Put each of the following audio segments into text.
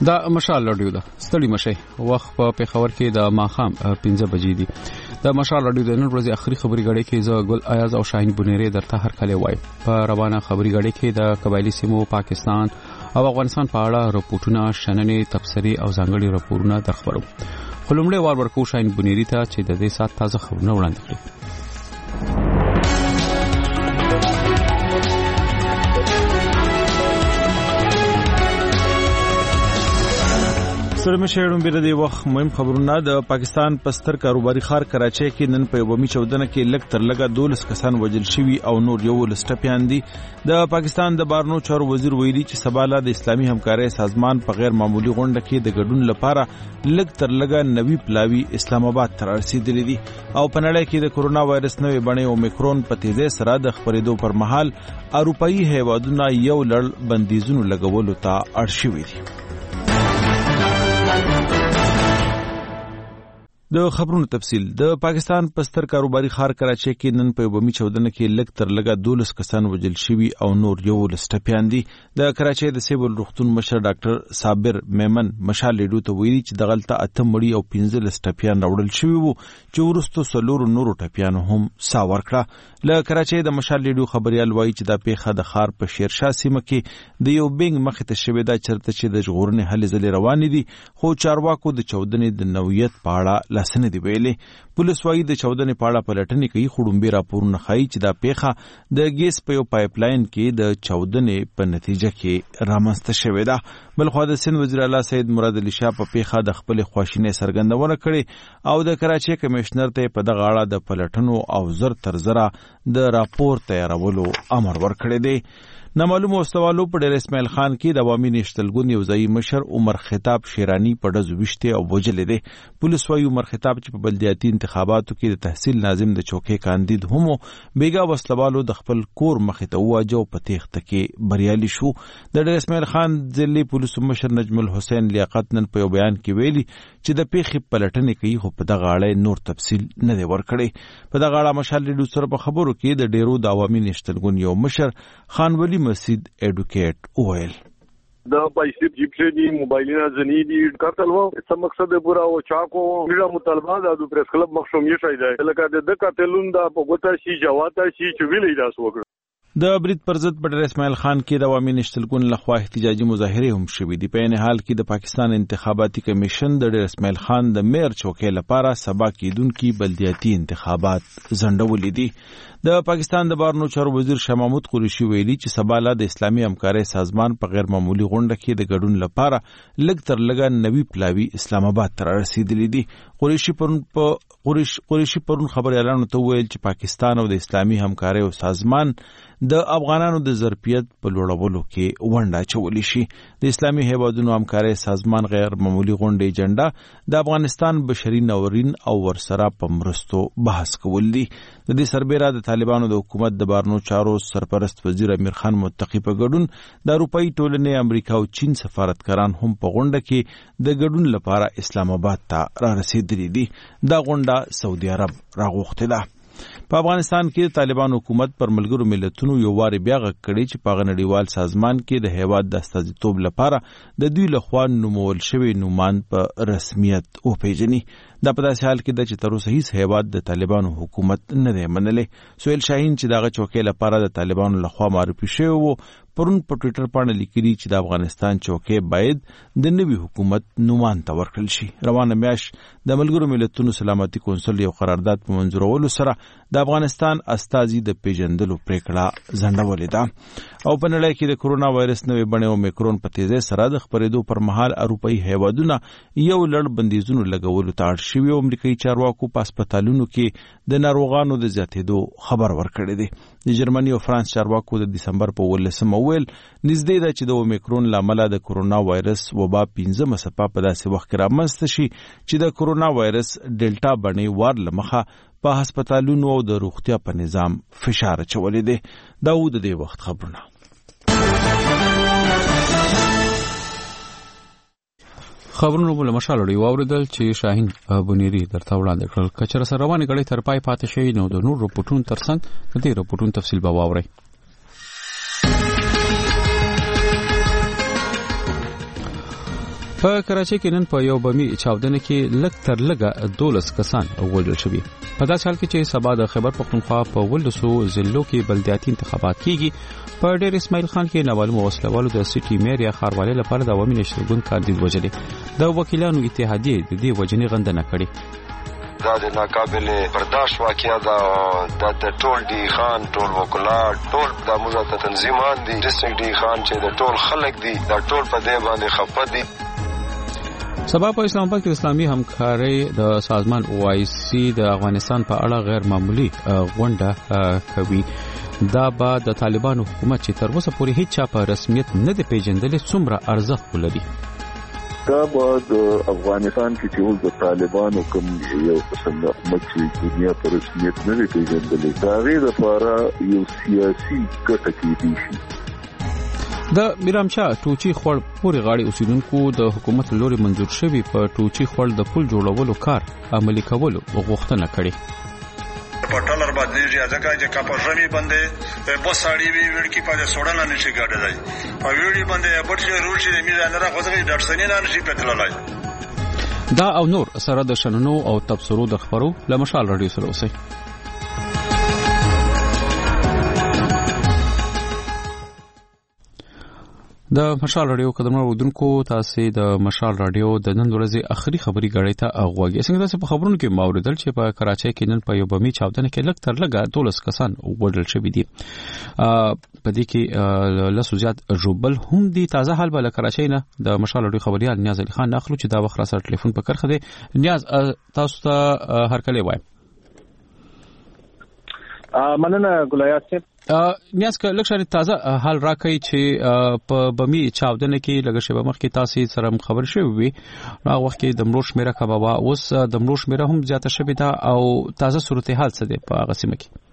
دا مشال رادیو ده ستړي مشي وخت په پیښور کې د ماخام 15 بجې دي. د مشال رادیو د نن ورځې اخري خبري غړي کې زه ګل ایاز او شاهین بنيري درته هر کله وای. په روانه خبري غړي کې د قبایلی سیمو پاکستان او افغانستان په اړه راپورټونه شننې تبصري او ځانګړي راپورونه درخبرو. خلومړی وار ورکو شاهین بنيري ته چې د دې سات تازه خبرونه وړاندې کړي. سره شهرون بیره دی وخت مهم خبرونه. د پاکستان پستر کاروباري ښار کراچۍ کې نن په یومي چودنه کې لږ تر لږه 12 کسان وژل شوي او نور یو لسټپیان دي. د پاکستان د بارنو چارو وزیر ویلي چې سباله د اسلامي همکارۍ سازمان په غیر معمولی غونډه کې د ګډون لپاره لږ تر لږه نوي پلاوی اسلام آباد ته رسیدلي دي او په نړۍ کې د کورونا وایرس نوې بڼې اومیکرون په تیزی سره د خپرېدو پر مهال اروپایي هیوادونه یو لړ بندیزونو لګولو ته اړ شوي دي. د خبرونو تفصیل. د پاکستان پستر کاروباري ښار کراچۍ کې نن په یومي چودنه کې لږ تر لږه 12 کسان وژل شوي او نور یو لسټپیان دي. د کراچۍ د سیول روغتون مشر ډاکټر صابر میمن مشال لیډو ته ویلي چې دغلته 8 مړي او 15 لسټپیان راوړل شوي وو چې وروسته څلور نورو ټپیانو هم سا ورکړه. له کراچۍ د مشال لیډو خبريال وایي چې دا پیښه د ښار په شیرشاه سیمه کې د یو بینګ مخې ته شوې ده چرته چې د ژغورنې هلې ځلې روانې دي، خو چارواکو د چودنې د نوعیت په اړه لاسنه دی ویلي. پولیس وایي د چودنې په اړه پلټنې کوي، خو ډومبي راپورونه ښایي چې دا پیښه د ګیس په یو پایپ لاین کې د چودنې په نتیجه کې رامنځته شوې ده. بلخوا د سند وزیر اعلی سید مراد علي شاه په پیښه د خپل خواشینۍ څرګندونه کړې او د کراچۍ کمشنر ته په دغه اړه د پلټنو او زر تر زره د راپور تیارولو امر ورکړی دی. نامعلوم واستوالو په ډیر اسماعیل خان کې د عوامي نېشنل ګوند یو ځای مشر عمر خطاب شیرانی په ډزو وشته او وجلې دی. پولیس وايي عمر خطاب چې په بلدیاتي انتخاباتو کې د تحصیل ناظم د چوکۍ کاندید هم بیګا واستوالو د خپل کور مخې ته واجو په تېښته کې بریالي شو. د ډیر اسماعیل خان ځلې پولیس مشر نجم الحسین لیاقت نن په یو بیان کې ویلي چې د پیښې پلټنې کوي، خو په دغه اړه نور تفصیل نه دی ورکړی. په دغه اړه مشال لیډو سره په خبرو کې د ډیرو د عوامي نېشنل ګوند یو مشر خان ولی مسجد ایډوکیټ اویل دا پیسې جیبشه دي، موبایلونه ځنی دي، قتل وو څه مقصد پورا او چاکو میرا مطالبه د پریس کلب مخشومیه شای دی لکه د قتلون دا په ګوته شي جواته شي چې ویلې داس وکړه. د برید پر ضد په ډیر اسماعیل خان کې د عوامي نېشنل ګوند لخوا احتجاجي مظاهرې هم شوې دي. په عین حال کې د پاکستان انتخاباتي کمیشن د ډیر اسماعیل خان د میر چوکۍ لپاره سبا کېدونکي بلدیاتي انتخابات ځنډولي دي. د پاکستان د بارنو چارو وزیر شاه محمود قریشي ویلي چې سبا د اسلامي همکارۍ سازمان په غیر معمولی غونډه کې د ګډون لپاره لږ تر لږه نوي پلاوی اسلام آباد ته رسیدلي دي. قریشي پرون خبريالانو ته ویل چې پاکستان او د اسلامي همکارۍ سازمان د افغانانو د ظرفیت په لوړولو کې ونډه اچولی شي. د اسلامي هیوادونو همکارۍ سازمان غیر معمولی غونډې ایجنډا د افغانستان بشري ناورین او ورسره په مرستو بحث کول دي. د دې سربېره د طالبانو د حکومت د بارنو چارو سرپرست وزیر امیر خان متقی په ګډون د اروپایي ټولنې امریکا او چین سفارتکاران هم په غونډه کې د ګډون لپاره اسلام آباد ته را رسیدلي دي. دا غونډه سعودي عرب راغوښتې ده. په افغانستان کې د طالبان حکومت پر ملګرو ملتونو یو واری بیا غږ کړی چې په نړیوال سازمان کې د هیواد د استازیتوب لپاره د دوی لخوا نومول شوی نومان په رسمیت وپیژني. دا په داسې حال کې ده چې تر اوسه هیڅ هیواد د طالبانو حکومت نه دی منلی. سهیل شاهین چې دغه چوکۍ لپاره د طالبانو لخوا معرفي شوی وو پرون په ټویټر باندې لیکلي چې د افغانستان چوکۍ باید د نوي حکومت نومان ته ورکړل شي. روانه میاشت د ملګرو ملتونو سلامتي کونسل یو قرارداد په منظورولو سره د افغانستان استازي د پیژندلو پریکړه ځنډولې ده. او په نړۍ کې د کورونا وایرس نوې بڼې اومیکرون په تیزی سره د خپرېدو پر مهال اروپایي هیوادونه یو لړ بندیزونو لګولو ته اړ شوي او امریکایي چارواکو په هسپتالونو کې د ناروغانو د زیاتېدو خبر ورکړی دی. د جرمني او فرانس چارواکو د دسمبر په 18 ویل نږدې ده چې د اومیکرون له امله د کورونا وایرس وبا 15 څپه په داسې وخت کې رامنځته شي چې د کورونا وایرس ډیلټا بڼې وار له مخه په هسپتالونو او د روغتیا په نظام فشار اچولی دی. دا و د دې وخت خبرونه. خبرونه بل مشال لري واوریدل چې شاهین بنيري درته وړاندې کړل. کچره سره روانې غړي تر پای پاتې شي نو د نور رپورټونو ترڅنګ د دې رپورټونو تفصیل به واورئ. په کراچۍ کې نن په یو بمي چاودنه کې لږ تر لږه 12 کسان وژل شوي. په داسې حال کې چې سبا د خیبر پختونخوا په 1200 ضلعو کې بلدیاتي انتخابات کیږي، په ډیر اسماعیل خان کې ناوالو وسلوالو د سټي میر یا ښاروالۍ لپاره د عوامي نشر ګوند کاندید وژلې. د وکیلانو اتحادیې د دې وجنې غندنه کړې. دا د ناقابل برداشت واقعیا دا د ټول ډي خان ټول وکولات ټول د موزه تنظیمان دي ډیسټریکټ ډي خان چې د ټول خلک دي دا ټول په دې باندې خپه دي. سبا په اسلام آباد کې اسلامي همکاري د سازمان OIC د افغانستان په اړه غیر معمولی غونډه کوي. دا به د طالبانو حکومت چې تر اوسه پورې هیڅ چا په رسمیت نه دی پیژندل څومره ارزښت ولري. دا بعد افغانستان کې چې د طالبانو کوم یو قسم د حکومت چې دنیا په رسمیت نه دی پیژندل دا غیر لپاره یو سیاسي ګټه کېدی شي. د میرامچا ټوچی خور پورې غاړي اوسیدونکو د حکومت لوري منظور شوی په ټوچی خور د پل جوړولو کار عملي کولو غوښتنه کړې. په ټالر باندې ځکه چې کاپژنی باندې بوساړي وی ورکی په سوډانه نشي ګاډلای په ویډي باندې بټي روشي د میزان را خوځي ډاټسنی نه نشي پټلای. دا او نور سره د شننو او تبصرو د خبرو لمشال رادیو سره اوسئ. د مشال رادیو قدرمن ودونکو تاسو د مشال رادیو د نن ورځې اخري خبري غړې ته اغواږي. څنګه تاسو په خبرونو کې ماوردل چې په کراچۍ کې نن په یو بمي چاودنه کې لږ تر لږه 12 کسان وژل شوي دي. په دې کې لاسو زیات جوبل هم دي. تازه حال بل کراچۍ نه د مشال رادیو خبريال نیاز علي خان ناخلو چې دا وخت را سره ټلیفون په کرخه دي. نیاز تاسو ته هر کله وایم. مننه ګلایات صاحب. نیاز که لکه شری تازه حال راکړي چې په بمي چاودنه کې لږ شی بمخ کې تاسو سره خبر شوي وي. هغه وخت کې د ملوش میرا کبابا اوس د ملوش میرا هم زیاته شوی دا او تازه صورتحال څه دی په هغه سیمه کې؟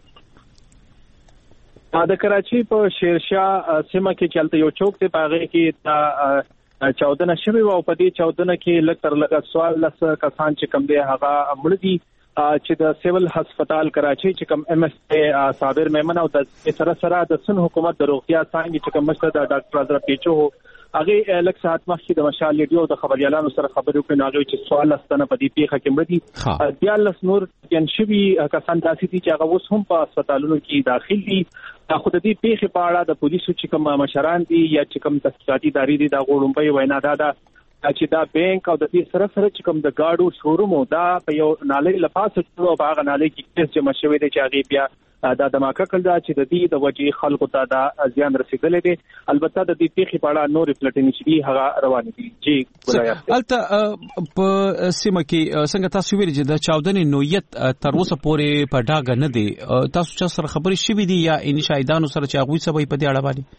د کراچۍ په شیرشاه سیمه کې چلته یو چوک ته پاغه کې دا چاودنه شوی او په دې چاودنه کې لږ تر لږه سوال لس کسان چې کم دی هغه مړ دي چې د سیول هسپتال کراچۍ چې کوم MS صابر میمن او د سره د سن حکومت د روغتیا څنګه چې کوم مشته د ډاکټر ازرا پیچو هغه لکه ساعت مخکې د مشال لیډیو د خبريالانو سره خبرو کې ناغوي چې سوال لستنه په دې پیخه کې مړ دي. 14 نور جنشبي کسان داسې دي چې هغه اوس هم په هسپتالونو کې داخل دي. خو د دې پیخه په اړه د پولیسو چې کوم مشران دي یا چې کوم تحقیقاتي ادارې دي دا غوړمبي وینا دا چې دا بانک او د دې سره چې کوم د گاډو شوروم دا په یو نالۍ لپاسه او په هغه نالۍ کې کیس چې مشوي دي چې هغه بیا دا دماکه کړل دا چې د دې د وجې خلکو ته دا زیان رسیدلې دي. البته د دې پیخي په اړه نور پلټنې چې هغه روان دي. جی ګلایات البته په سیمه کې څنګه تاسو ویل چې د چاودنې نوعیت تر اوسه پورې په ډاګه نه دي. تاسو چې سره خبرې شوي دي یا ان شاهدانو سره چې هغه سبا په دې اړه باندې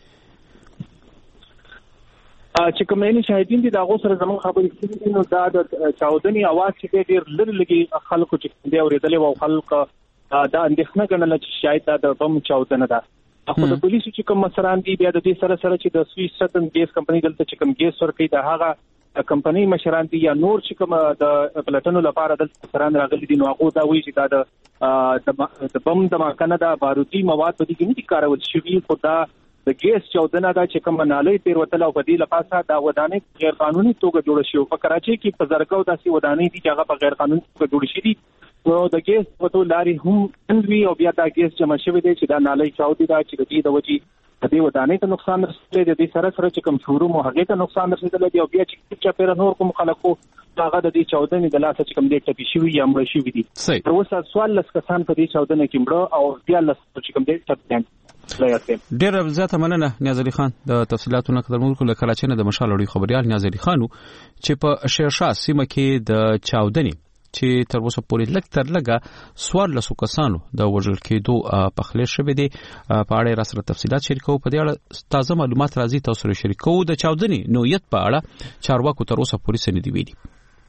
چې کومې شاهدین دي دا غو سره زموږ خبرې کړې نو دا د چاودنې आवाज چې ډېر لږ خلکو چې دی اورېدلې او خلک دا اندېښنه ګڼل چې شاید دا بم چاودنه ده. خو د پولیسو چې کوم مسران دي بیا د دې سره چې د سویس سټن ګیس کمپنۍ دلته چې کوم ګیس ورکړي دا هغه کمپنۍ مشران دي یا نور چې کوم د پلاتونو لپاره د مسران راغلي دي نو هغه دا وایي چې دا د بم د ماکنه دا بارودي مواد په دې کې نه دي کارول شوي. خو دا د ګیس چاودنه دا چې کوم نالۍ تیر وتل او په دې لپاسه دا ودانې غیر قانوني توګه جوړ شوی. په کراچۍ کې په زرګو داسې ودانې دي چې هغه په غیر قانوني توګه جوړ شوي دي. نو د ګیس وته لاري هم اندوي او بیا دا ګیس جمع شوی دی چې دا نالۍ چاودي دا چې د دې د وجې د دې ودانې ته نقصان رسېدلی دی. د دې سره چې کوم شوروم هغه ته نقصان رسېدلی دی او بیا چې پیر نور کوم خلکو هغه د دې چاودنې د لاسه چې کوم دې ټپي شوی یا مړ شوی دي. تر اوسه سوال لس کسان په دې چاودنه کې مړ او بیا لس چې کوم دې ټپي. ډیر زیاته مننه نیاز علي خان د تفصيلاتونو قدرمن کول کراچۍ نه د مشال اړي خبريال نیاز علي خانو چې په شیرشاه سیمه کې د چاودنې چې تر اوسه پورې لږ تر لږه سوار لسو کسانو د وژل کېدو په خله شوه دي په اړه را سره تفصيلات شریکو. په دې اړه تازه معلومات راځي تاسو سره شریکو. د چاودنې نوعیت په اړه چارواکو تر اوسه پورې څه نه دی ویلي.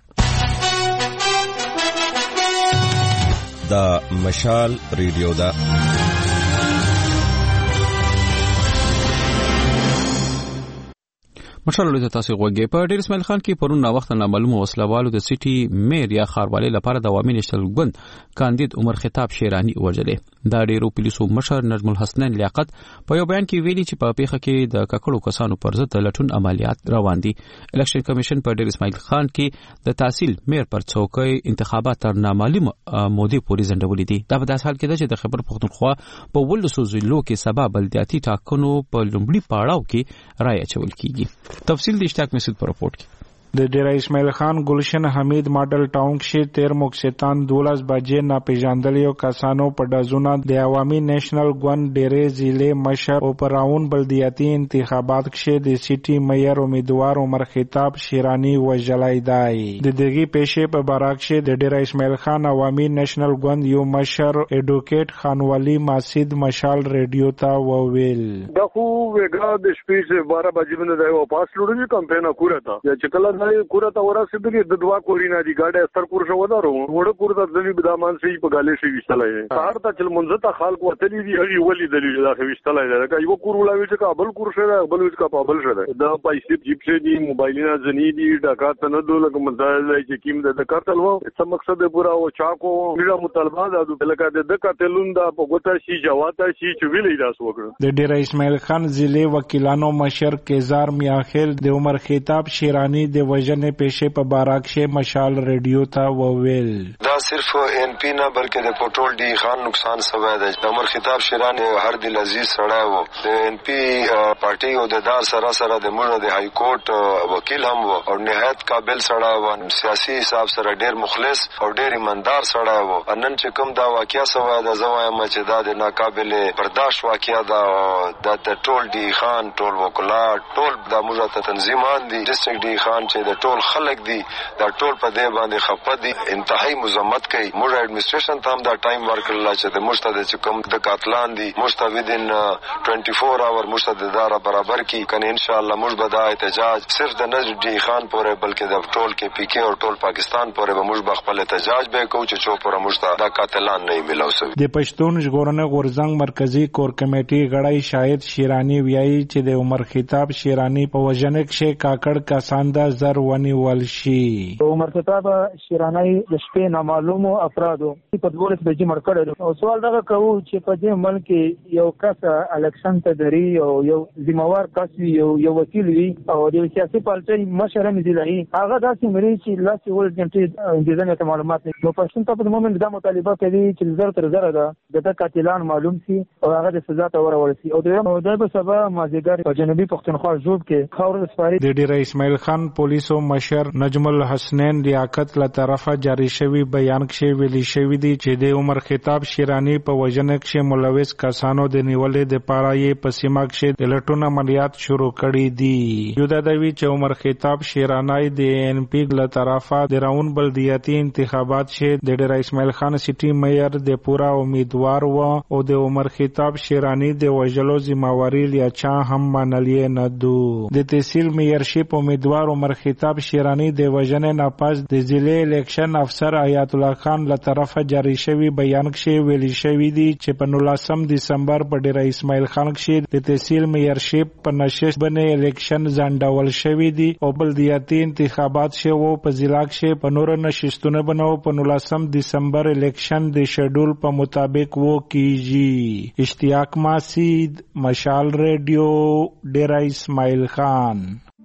دا مشال ریډیو دا مشال له تاسو غوږی په ډیر اسماعیل خان کې پرون نا وخت نامعلومه وسلوالو د سټي میر یا خاروالي لپاره د عوامي نېشنل ګوند کاندید عمر خطاب شیرانی وژلې دا ډیرو پولیسو مشر نجم الحسنین لیاقت په یو بیان کې ویلي چې په پیښه کې د ککړو کسانو پر ضد لټون عملیات روان دي. الیکشن کمیشن په ډیر اسماعیل خان کې د تحصیل میر پر څوکۍ انتخابات تر نامعلومه مودې پورې ځنډولې دي. دا په داس حال کې ده چې د خیبر پختونخوا په 12 ضلعو کې سبا بلدیاتي ټاکنو په لومړي پړاو کې رایه اچول کیږي. تفصیل د اشتیاق مسعود په رپورت کې. د ډیره اسماعیل خان گلشن حمید ماډل ټاون کې 13 مکستان 12 بجې ناپېژاندلیو کسانو په ډزونه د عوامي نېشنل ګوند ډیره ضلع مشر او پراون بلدیاتي انتخابات کې د سټي میئر امیدوار عمر خطاب شیرانی وژلای دی. د دغه پیښې په باره کې د ډیره اسماعیل خان عوامي نېشنل ګوند یو مشر اډوکیټ خانوالي ماسید مشال ریډیو ته وویل دا خو وګړه د شپې 12 بجې باندې دا واپس لوړې کمپاین کوره تا چې کله کوره ته ورسېدلې د دوا کورینا دی ګاډه ستر کور شو ودارو وړه کور د ځلې بدامان سي په غالې شي وشتلای سهار ته چل منځ ته خلک وتلی دی هغه ولې دلیل دا وشتلای دا یو کور ولاوي چې کابل کور شه بل وچ کا پابل شه دا پیسې جیب شه دی موبایلونه زنی دی ډاکا ته نه دولک مزایل چې کیم د کارتل وو څه مقصد پورا او چاکو ډیره مطالبه دا لکه د کارتلون دا په ګوتا شي جواتا شي چې ویلې دا وکړه. د ډیره اسماعیل خان ضلع وکیلانو مشر کیزار میاخیل د عمر خطاب شیرانی د وژنې پیښې په باره کې مشال ریډیو ته وویل دا صرف ان پی نه بلکې د پټول ډي خان نقصان سوی دی. عمر خطاب شیرانی هر دل عزیز سړی وو د ان پی پارټي او د دار سره سره د موږ د های کورټ وکیل هم وو او نهایت قابل سړی وو سیاسي حساب سره ډیر مخلص او ډیر ایماندار سړی وو. نن چې کوم دا واقعیا سوی دا زوایم چې دا د ناقابل برداشت واقعیا دا د ټول ډي خان ټول وکولات ټول د موږ ته تنظیمان دي ډیسټریکټ ډي خان چې د ټول خلک دي دا ټول په دې باندې خپه دي انتهایی مزمت کوي. موږ اډمنسټریشن ته هم دا ټایم ورکړل چې د مشتد چې کوم د قاتلان دي مشتودین 24 اور مشتد دارا برابر کی کنه ان شاء الله موږ به دا احتجاج صرف د نجم ډي خان پورې بلکې د ټول کې پی کې او ټول پاکستان پورې به موږ خپل احتجاج به کوو چې چو پورې موږ دا قاتلان نه ملوسو. د پښتون ژغورنې غورځنګ مرکزی کور کمیټې غړی شاهد شیرانی ویایي چې د عمر خطاب شیرانی په وژنه کې کاکړ کسان د زر ونی ولشي. عمر خطاب شیرانی د شپې نامعلومو افرادو په 12 بجې مړ کړل او سوال دا کوو چې په دې ملک یو کس الیکشن ته دري او یو ذمہوار کس یو وکیل وي او د سیاسي پارټي مشر هم دي هغه داسې مری چې لاس ول جنټي د ځنه ته معلومات نه پښتون ته په مومنت دا مطالبه کوي چې زر تر زر ده د قاتلان معلوم شي او هغه د سزا ته ورسي او د به سبا مازیګر په جنوبي پښتونخوا جوب کې خاور سپاری د ډیره اسماعیل خان پولیسو مشر نجم الحسنین لیاقت له طرفه جاری شوی بیان کې ویلي شوی دی چې د عمر خطاب شیرانی په وژنه کې ملوث کسانو د نیولې د پاره یې په سیمه کې د لټون عملیات شروع کړي دي. یو دا دی چې عمر خطاب شیرانی د ان پی له طرفه د راون بلدیاتي انتخابات کې د ډیره اسماعیل خان سټي میئر د پورا امیدوار و او د عمر خطاب شیرانی د وژلو ذمہواری لیا چا هم منلې نه دو. د تحصیل میئرشپ امیدوار عمر خطاب شیرانی د وژنې نه پس د ضلع الیکشن افسر آیات الله خان له طرفه جاری شوی بیان کې ویلي شوی دی چې په 19 دسمبر په ډیره اسماعیل خان کې د تحصیل میئرشپ په نشست باندې الیکشن ځنډول شوی دی او بلدیاتي انتخابات شوه په ضلع کې په نور نشستونه بنو په 19 دسمبر الیکشن د شیډول په مطابق وو کیږي. اشتیاق مسعود مشال ریډیو ډیره اسماعیل خان.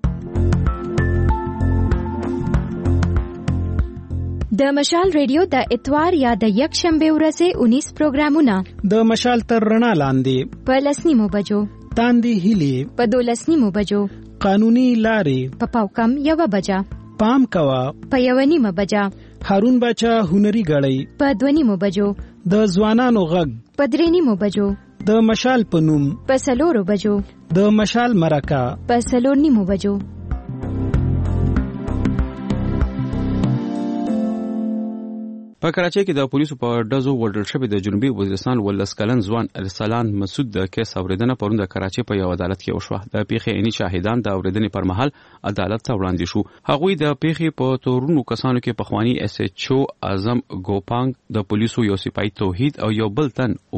د مشال ریډیو د اتوار یا د یک شنبه ورځې 19 پروګرامونه د مشال تر رڼا لاندې په 10 بجو تاندې هلي په 12 بجو قانوني لارې په پاوکم 1 بجا پام کوا په 1 بجا هارون بچا هنري غړی په 2 بجو د ځوانانو غږ په 3 بجو د مشال پنوم په 4 بجو د مشال مرکه په 4 بجو. په کراچۍ کې د پولیسو په ډزو وژل شوی د جنوبي وزیرستان 12 کلن ځوان ارسلان مسعود د کیس اوریدنه پرون د کراچۍ په یو عدالت کې وشوه. د پیښې عیني شاهدان د اوریدنې پر مهال عدالت ته وړاندې شو. هغوی د پیښې په تورونو کسانو کې پخوانی اس ایچ او اعظم ګوپانګ د پولیسو یو سپای توحید او یو بل تن عمر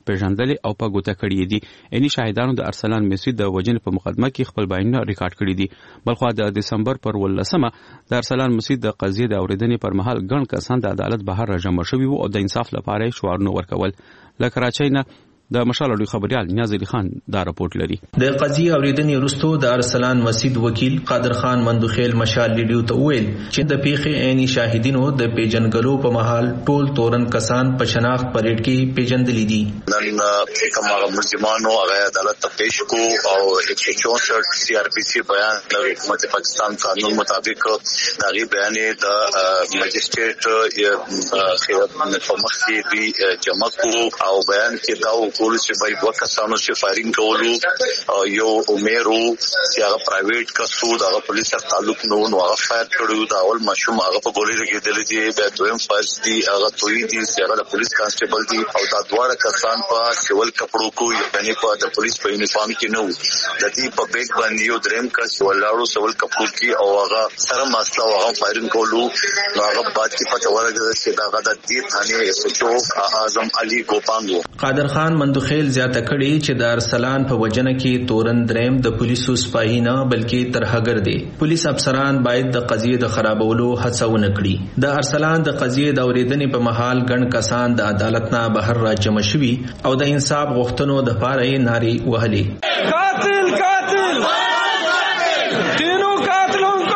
پیژندل او په ګوته کړی دي. اني شاهدانو د ارسلان مسعود د وجنې په مقدمه کې خپل بیانونه ریکارډ کړی دي. بلخو د دسمبر پر 18 د ارسلان مسعود د قضیې د اوریدنې پر مهال ګڼ کسان د عدالت بهر راجمع شوي وو او د انصاف لپاره شعارونه ورکول. له کراچۍ نه د مشال اډو خبريال نیاز علي خان دا رپورټ لري. د قضیه اوریدنې وروسته د ارسلان مسعود وکیل قادر خان مندوخیل مشال لیډیو ته ویل چې د پیښې عیني شاهدینو د پیژنګلو په محل ټول تورن کسان په شناخت پریډ کې پیژندلې دي. نن کومه ملزمانو هغه عدالت ته پیش کو او 164 CRPC بیان د حکومت پاکستان قانون مطابق دغه بیان د مجسټریټ په مخ کې دی جمع کو او بیان کې دا پولیس به دوه کسانو چې فایرینګ کولو یو عمرو چې هغه پرایویټ کسو دغه پولیس سره تعلق نه و هغه فایر کړو دا اول مشوم هغه په ګولې لګېدل دي به دویم فاز دي هغه توي دي چې هغه د پولیس کانسټیبل دي او دا دوه کسان په سیول کپړو کو یعنی په د پولیس په یونیفارم کې نه و د دې په بیگ باندې یو دریم کس ولاړو سیول کپړو کې او هغه سره مسله هغه فایرینګ کولو هغه بعد کې پته ورغله چې دا غدا دې ثاني SHO اعظم علي ګوپانګو. قادر خان مندوخیل زیاته کړي چې د ارسلان په وجنه کې تورن دریم د پولیسو سپاهی نه بلکې ترهګر دي. پولیس افسران باید د قضیې د خرابولو هڅه ونه کړي. د ارسلان د قضیې د اوریدنې په محل ګڼ کسان د عدالت نه بهر راجمع شوي او د انصاف غوښتنو د پاره یې نارې وهلې. قاتل قاتل تینو قاتلوں کو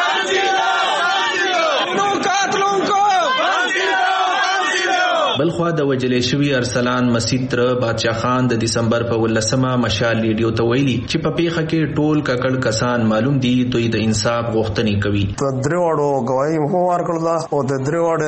بلخوا د وجلې شوی ارسلان مسعود تر بادشاہ خان د دسمبر په 18 مشال لیډیو ته ویلي چې په پیښه کې ټول ککړ کسان معلوم دي دوی د انصاف غوښتنې کوي. د دریوړو گواہی مو ورکړه او د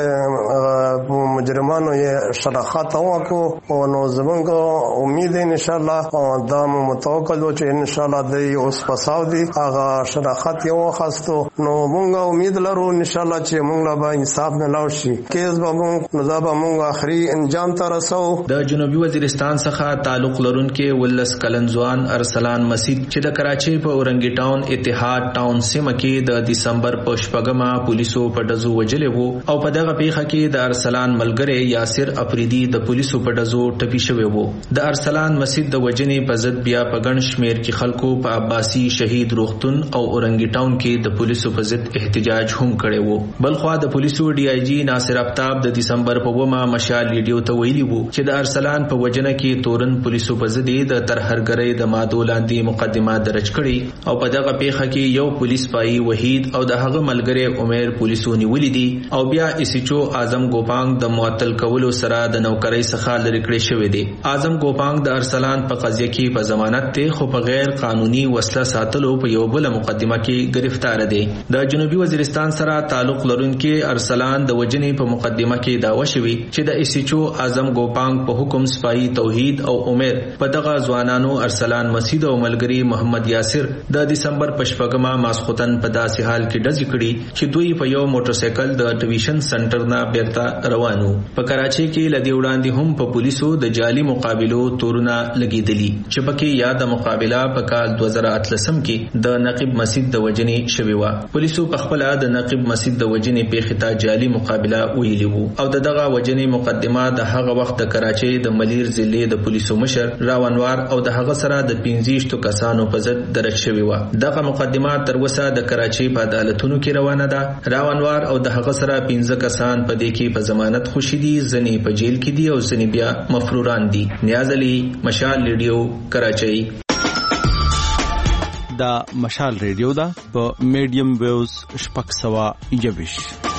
دریوړو مجرمانو یې شناخت وکړو او نو زمونږ امید ان شاء الله دا متوکل و چې ان شاء الله د اوس پساو دي هغه شناخت یو خاصو نو مونږ امید لرو ان شاء الله چې مونږ به انصاف ملاوي شي کیس به مونږ نظام مونږ انجام ته رسو. د جنوبي وزیرستان څخه تعلق لرونکي ولس کلنځوان ارسلان مسعود چې د کراچۍ په اورنګي ټاون اتحاد ټاون سیمه کې د دسمبر په 8 پولیسو په ډزو وجلې وو او په دغه پیښه کې د ارسلان ملګری یاسر افریدي د پولیسو په ډزو ټپي شوی وو. د ارسلان مسعود د وجنې په ضد بیا په ګڼ شمیر کې خلکو په عباسي شهید روغتون او اورنګي ټاون کې د پولیسو په ضد احتجاج هم کړی وو. بلخوا د پولیسو DIG ناصر افتاب د دسمبر په 9 مشال لیډیو ته ویلي وو چې د ارسلان په وجنه کې تورن پولیسو په ضد د ترهګرۍ د مادو لاندې مقدمه درج کړي او په دغه پیښه کې یو پولیس پای وحید او د هغه ملګری عمر پولیسو نیولې دي او بیا SHO اعظم ګوپانګ د معطل کولو سره د نوکرۍ څخه لری کړی شوی دی. اعظم ګوپانګ د ارسلان په قضیه کې په ضمانت ته خو په غیر قانوني وسله ساتلو په یو بل مقدمه کې گرفتار دی. د جنوبي وزیرستان سره تعلق لرونکي ارسلان د وجنې په مقدمه کې داوا شوی چې د SHO اعظم ګوپانګ په حکم سپاهی توحید او عمر په دغه ځوانانو ارسلان مسعود او ملګری محمد یاسر د دسمبر په 8 ماسختن په داسې حال کې ډزې کړي چې دوی په یو موټر سایکل د ټیویشن سنټر نه بیرته روانو. په کراچۍ کې لدی وړاندې هم په پولیسو د جعلي مقابلو تورونه لګیدلي چې پکې یاد مقابله په کال 2013 کې د نقیب مسعود د وجنې شوی و. پولیسو په خپل د نقیب مسعود د وجنې په خطا جعلي مقابله ویلي وو او دغه وجنې مقدمه د هغه وخت د کراچۍ د ملیر ضلع د پولیسو مشر راونوار او د هغه سره د 15 کسانو په ضد درج شوی و. دغه مقدمه تر اوسه د کراچۍ په عدالتونو کې روانه ده. راونوار او د هغه سره 15 کسان په دې کې په ضمانت خوشي دي، ځنې په جیل کې دي او ځنې بیا مفروران دي. نیاز علي، مشال ریډیو، کراچۍ. دا مشال ریډیو دا په میډیم ویوز شپږ سوه یویش.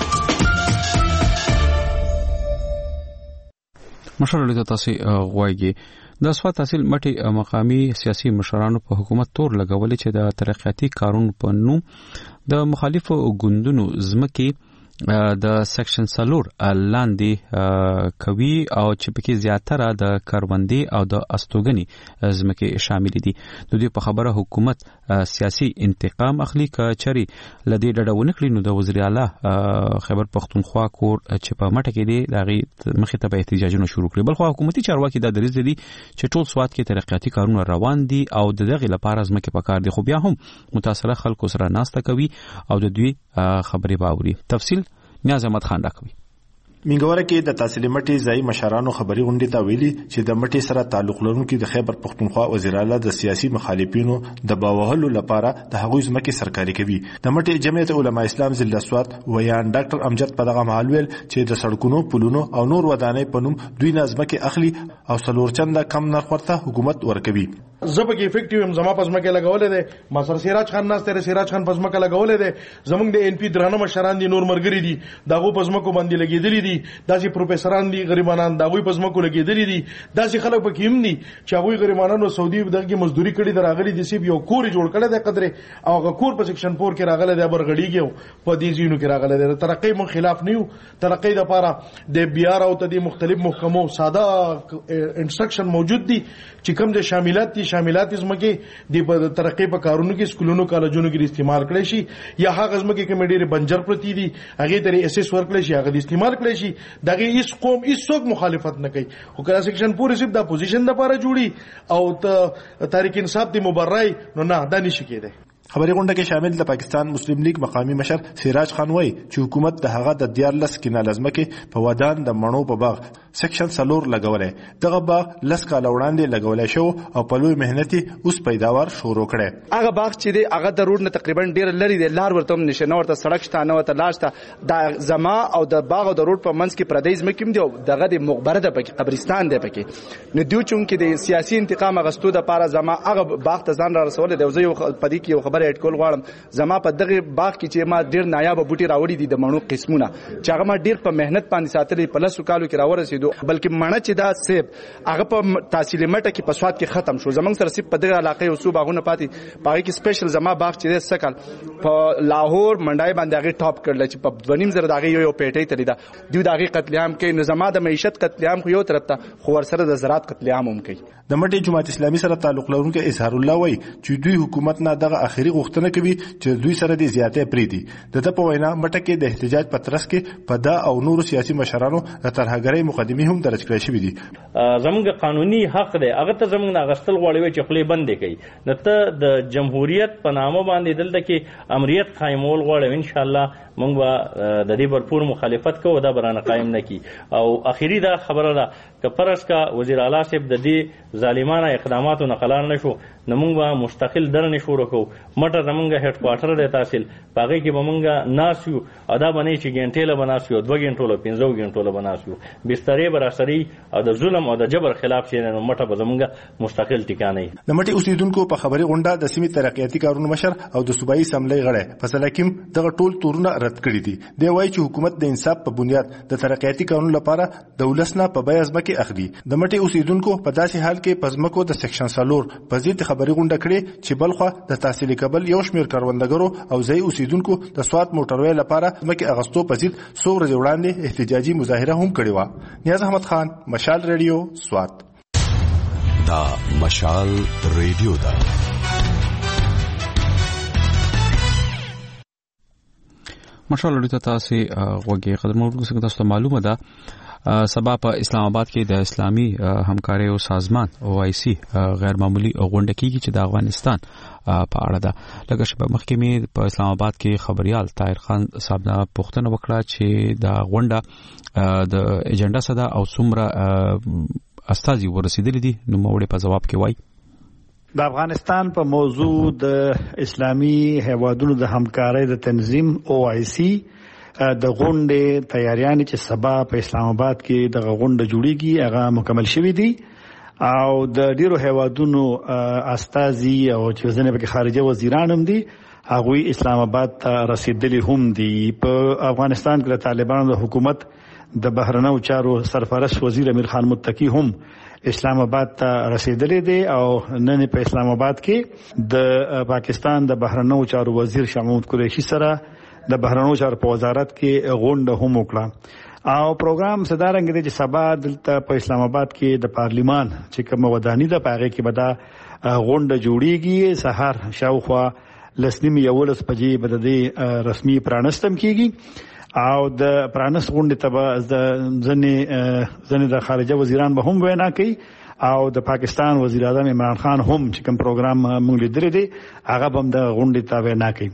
مشال ته تاسو غواړئ د سواد تحصیل مټي مقامی سیاسي مشرانو په حکومت تور لګولې چې د ترقیاتي کارونو په نوم د مخالفو ګوندونو ځمکې د سیکشن 4 لاندې کوي او چې پکې زیاتره د کاروندې او د استوګني ځمکې شامل دي. د دې په خبره حکومت سیاسي انتقام اخلي کچري لدی ډډونه کړی نو د وزیر اعلی خیبر پختونخوا کور چې په مټه کې دی دغه مخې ته به احتجاجونه شروع کړي. بلخو حکومتي چارواکي د دریز دي چې ټول سواد کې ترقیاتي کارونه روان دي او دغه لپاره ځمکې پکار دي، خو بیا هم متاثره خلکو سره ناسته کوي او د دوی خبرې باوري. تفصیل نیاز احمد خان راکوي. منګوره کې د تحصیل مټي ځای مشرانو خبري غونډې ته ویلي چې د مټي سره تعلق لرونکي د خیبر پختونخوا وزیر اعلی د سیاسي مخالفینو د باوهلو لپاره د هغوی ځمکې سرکاري کوي. د مټي جمعیت علما اسلام ضلع سوات ویان ډاکټر امجد په دغه مهال ویل چې د سړکونو پلونو او نور ودانۍ په نوم دوی نه ځمکې اخلي او څلور چنده کم نرخ ورته حکومت ورکوي. زبګي افیکټیو هم زما پزما کې لګولې ده، ما سر سراج خان ناس تر سراج خان پزما کې لګولې ده، زمونږ د ان پی درانه مشران دي، نور مرګري دي، داغو پزما کو باندې لګېدلې دي، داسې پروفیسوران دي غریبانان داغوی پزما کو لګېدلې دي، داسې خلک پکې هم دي چې هغه غریبانانو سعودي دغه مزدوري کړي دراغلي دي، سیب یو کور جوړ کړي د قدر او هغه کور په سیکشن 4 کې راغله د برغړیږي په دې ځینو کې راغله د ترقې مون خلاف نه یو، ترقې د لپاره د بیار او تدې مختلف محکمو ساده انسټرکشن موجود دي چې کوم د شاملات زمکه د ترقې په کارونو کې سکولونو کالجونو کې استعمال کړي شي، یا هغه زمکه کې مډيره بنجر پرتی دي هغه ترې اساس ورکړي شي، هغه استعمال کړي شي، دغه هیڅ قوم هیڅ څوک مخالفت نه کوي. خو کله سیکشن پورې سیب د اپوزیشن لپاره جوړي او تحریک انصاف د مبرای نو نه دا نشي کېدای. خبري غونډه کې شامل د پاکستان مسلم لیگ مقامی مشر سراج خان وای چې حکومت د هغه د 14 کینه لازمکه په ودان د مڼو په باغ سیکشن 4 لګولې، دغه باغ لس کال وړاندې لګولې شو او په لوی مهنتي اوس پیداوار شروع کړي. هغه باغ چې دی هغه د روډ نه تقریبا ډیر لري دی، لار ورته نشنه ورته سړک شته نه ورته لار شته، د زما او د باغ او د روډ په منځ کې پردیز مکم دی، دغه د مقبره د پکې قبرستان دی پکې نو دیو چون کې د سیاسي انتقام غستو د پاره زما هغه باغ ته ځان را رسول دی. زه یو پدې کې یو خبره اټکول غواړم، زما په دغه باغ کې چې ما ډیر نایاب بوټي راوړي دي د مڼو قسمونه چې هغه ما ډیر په مهنت باندې ساتلې په لاسو کالو کې راورسېدو، بلکې مڼه چې دا سیب هغه په تحصیل مټه کې په سواد کې ختم شو. زمونږ سره سیب په دغه علاقې او صوب باغونه پاتې باغ کې سپیشل زما باغ چې د سکل په لاهور منډای باندې هغه ټاپ کړل چې په 2.5 دغه یو پیټې تللی دا دوی دغه قتل عام کوي. نو زما د معیشت قتل عام خو یو طرف ته خو ور سره د زراعت قتل عام هم کوي. د مټي جماعت اسلامي سره تعلق لرونکي اظهار الله وای چې دوی حکومت نه دغه اخیری غوښتنه کوي چې دوی سره د زیاتې پریدي. د په وینا مټه کې د احتجاج پترس کې په دا او نور سیاسي مشرانو د ترهګرۍ مقدمه هم درج کړې شوې دي. زموږ قانوني حق دی هغه ته زموږ غشتل غواړي چې خپل بند کړي، نو ته د جمهوریت په نامه باندې دلته کې امریت قائمول غواړي. ان شاء الله موږ به د دې برپور مخالفت کوو، دا برانه قائم نه کی. او اخیری دا خبره ده که پرس کا وزیر اعلی صاحب د دې ظالمانه اقداماتو نقلان نشو نو موږ به مستقل درنه شروع کوو. مټه زمونږ هډ کوارټر دی تحصیل پاګه کې به موږ ناسیو ادا باندې چې ګنټې له بناسیو 2 غنټو له 15 غنټو له بناسیو بسترې براسري او د ظلم او د جبر خلاف چې نو مټه به زمونږ مستقل ټیکانه. د مټي اوسیدونکو په خبري غونډه د سیمې ترقیاتي کارونو مشر او د صوبایي سملې غړي فصل حکیم دغه ټول تورونه رد کړی دي. دی وایي چې حکومت د انصاف په بنیاد د ترقیاتي کارونو لپاره د ولسنه په بیه ځمکې اخلي. د مټي اوسیدونکو په داسې حال کې پزمکو د سیکشن 4 په ضد خبري غونډه کړې چې بلخوا د تحصیل کابل یو شمېر کاروندګرو او ځای اوسیدونکو د سواد موټروي لپاره ځمکې اغستو په ضد څو ورځې وړاندې احتجاجي مظاهره هم کړې و. نیاز احمد خان، مشال ریډیو، سوات. دا مشال ریډیو دا مشال ریډیو ته تاسو غوږی خدمت ورکوي. تاسو ته معلومه ده سبا په اسلام آباد کې د اسلامي همکارۍ او سازمان OIC غیر معمولی غونډه کیږي چې د افغانستان په اړه ده. لکه شپه مخکې مې په اسلام آباد کې خبريال طاهر خان صاحب نه پوښتنه وکړه چې د غونډه د ایجنډا سره او څومره استازي ورسېدلي دي. نو موږ په جواب کې وایي د افغانستان په موضوع د اسلامي هیوادونو د همکارۍ د تنظیم OIC د غونډې تیاریانې چې سبا په اسلام آباد کې د غونډه جوړیږي هغه مکمل شوې دي او د ډیرو هیوادونو استازي او چې ځنه په خارجه وزیران هم دي هغه اسلام آباد ته رسیدلي هم دي. په افغانستان کې طالبانو د حکومت د بهرنیو چارو سرپرست وزیر امیر خان متقی هم اسلام آباد ته رسیدلی دی او نن په اسلام آباد کې د پاکستان د بهرنیو چارو وزیر شاه محمود قریشي سره د بهرنیو چارو په وزارت کې غونډه هم وکړه او پروګرام صدارنګ دی چې سبا دلته په اسلام آباد کې د پارلیمان چې کوم ودانی د پاغه کې بدا غونډه جوړیږي. سحر شاوخوا لسنیم یولس بجې به د رسمي پرانستم کیږي او د پرانست غونډې ته ځنې د خارجه وزیران به هم وینا کوي او د پاکستان وزیر اعظم عمران خان هم چې کوم پروګرام موږ لیدلی دی هغه به هم د غونډې ته وینا کوي.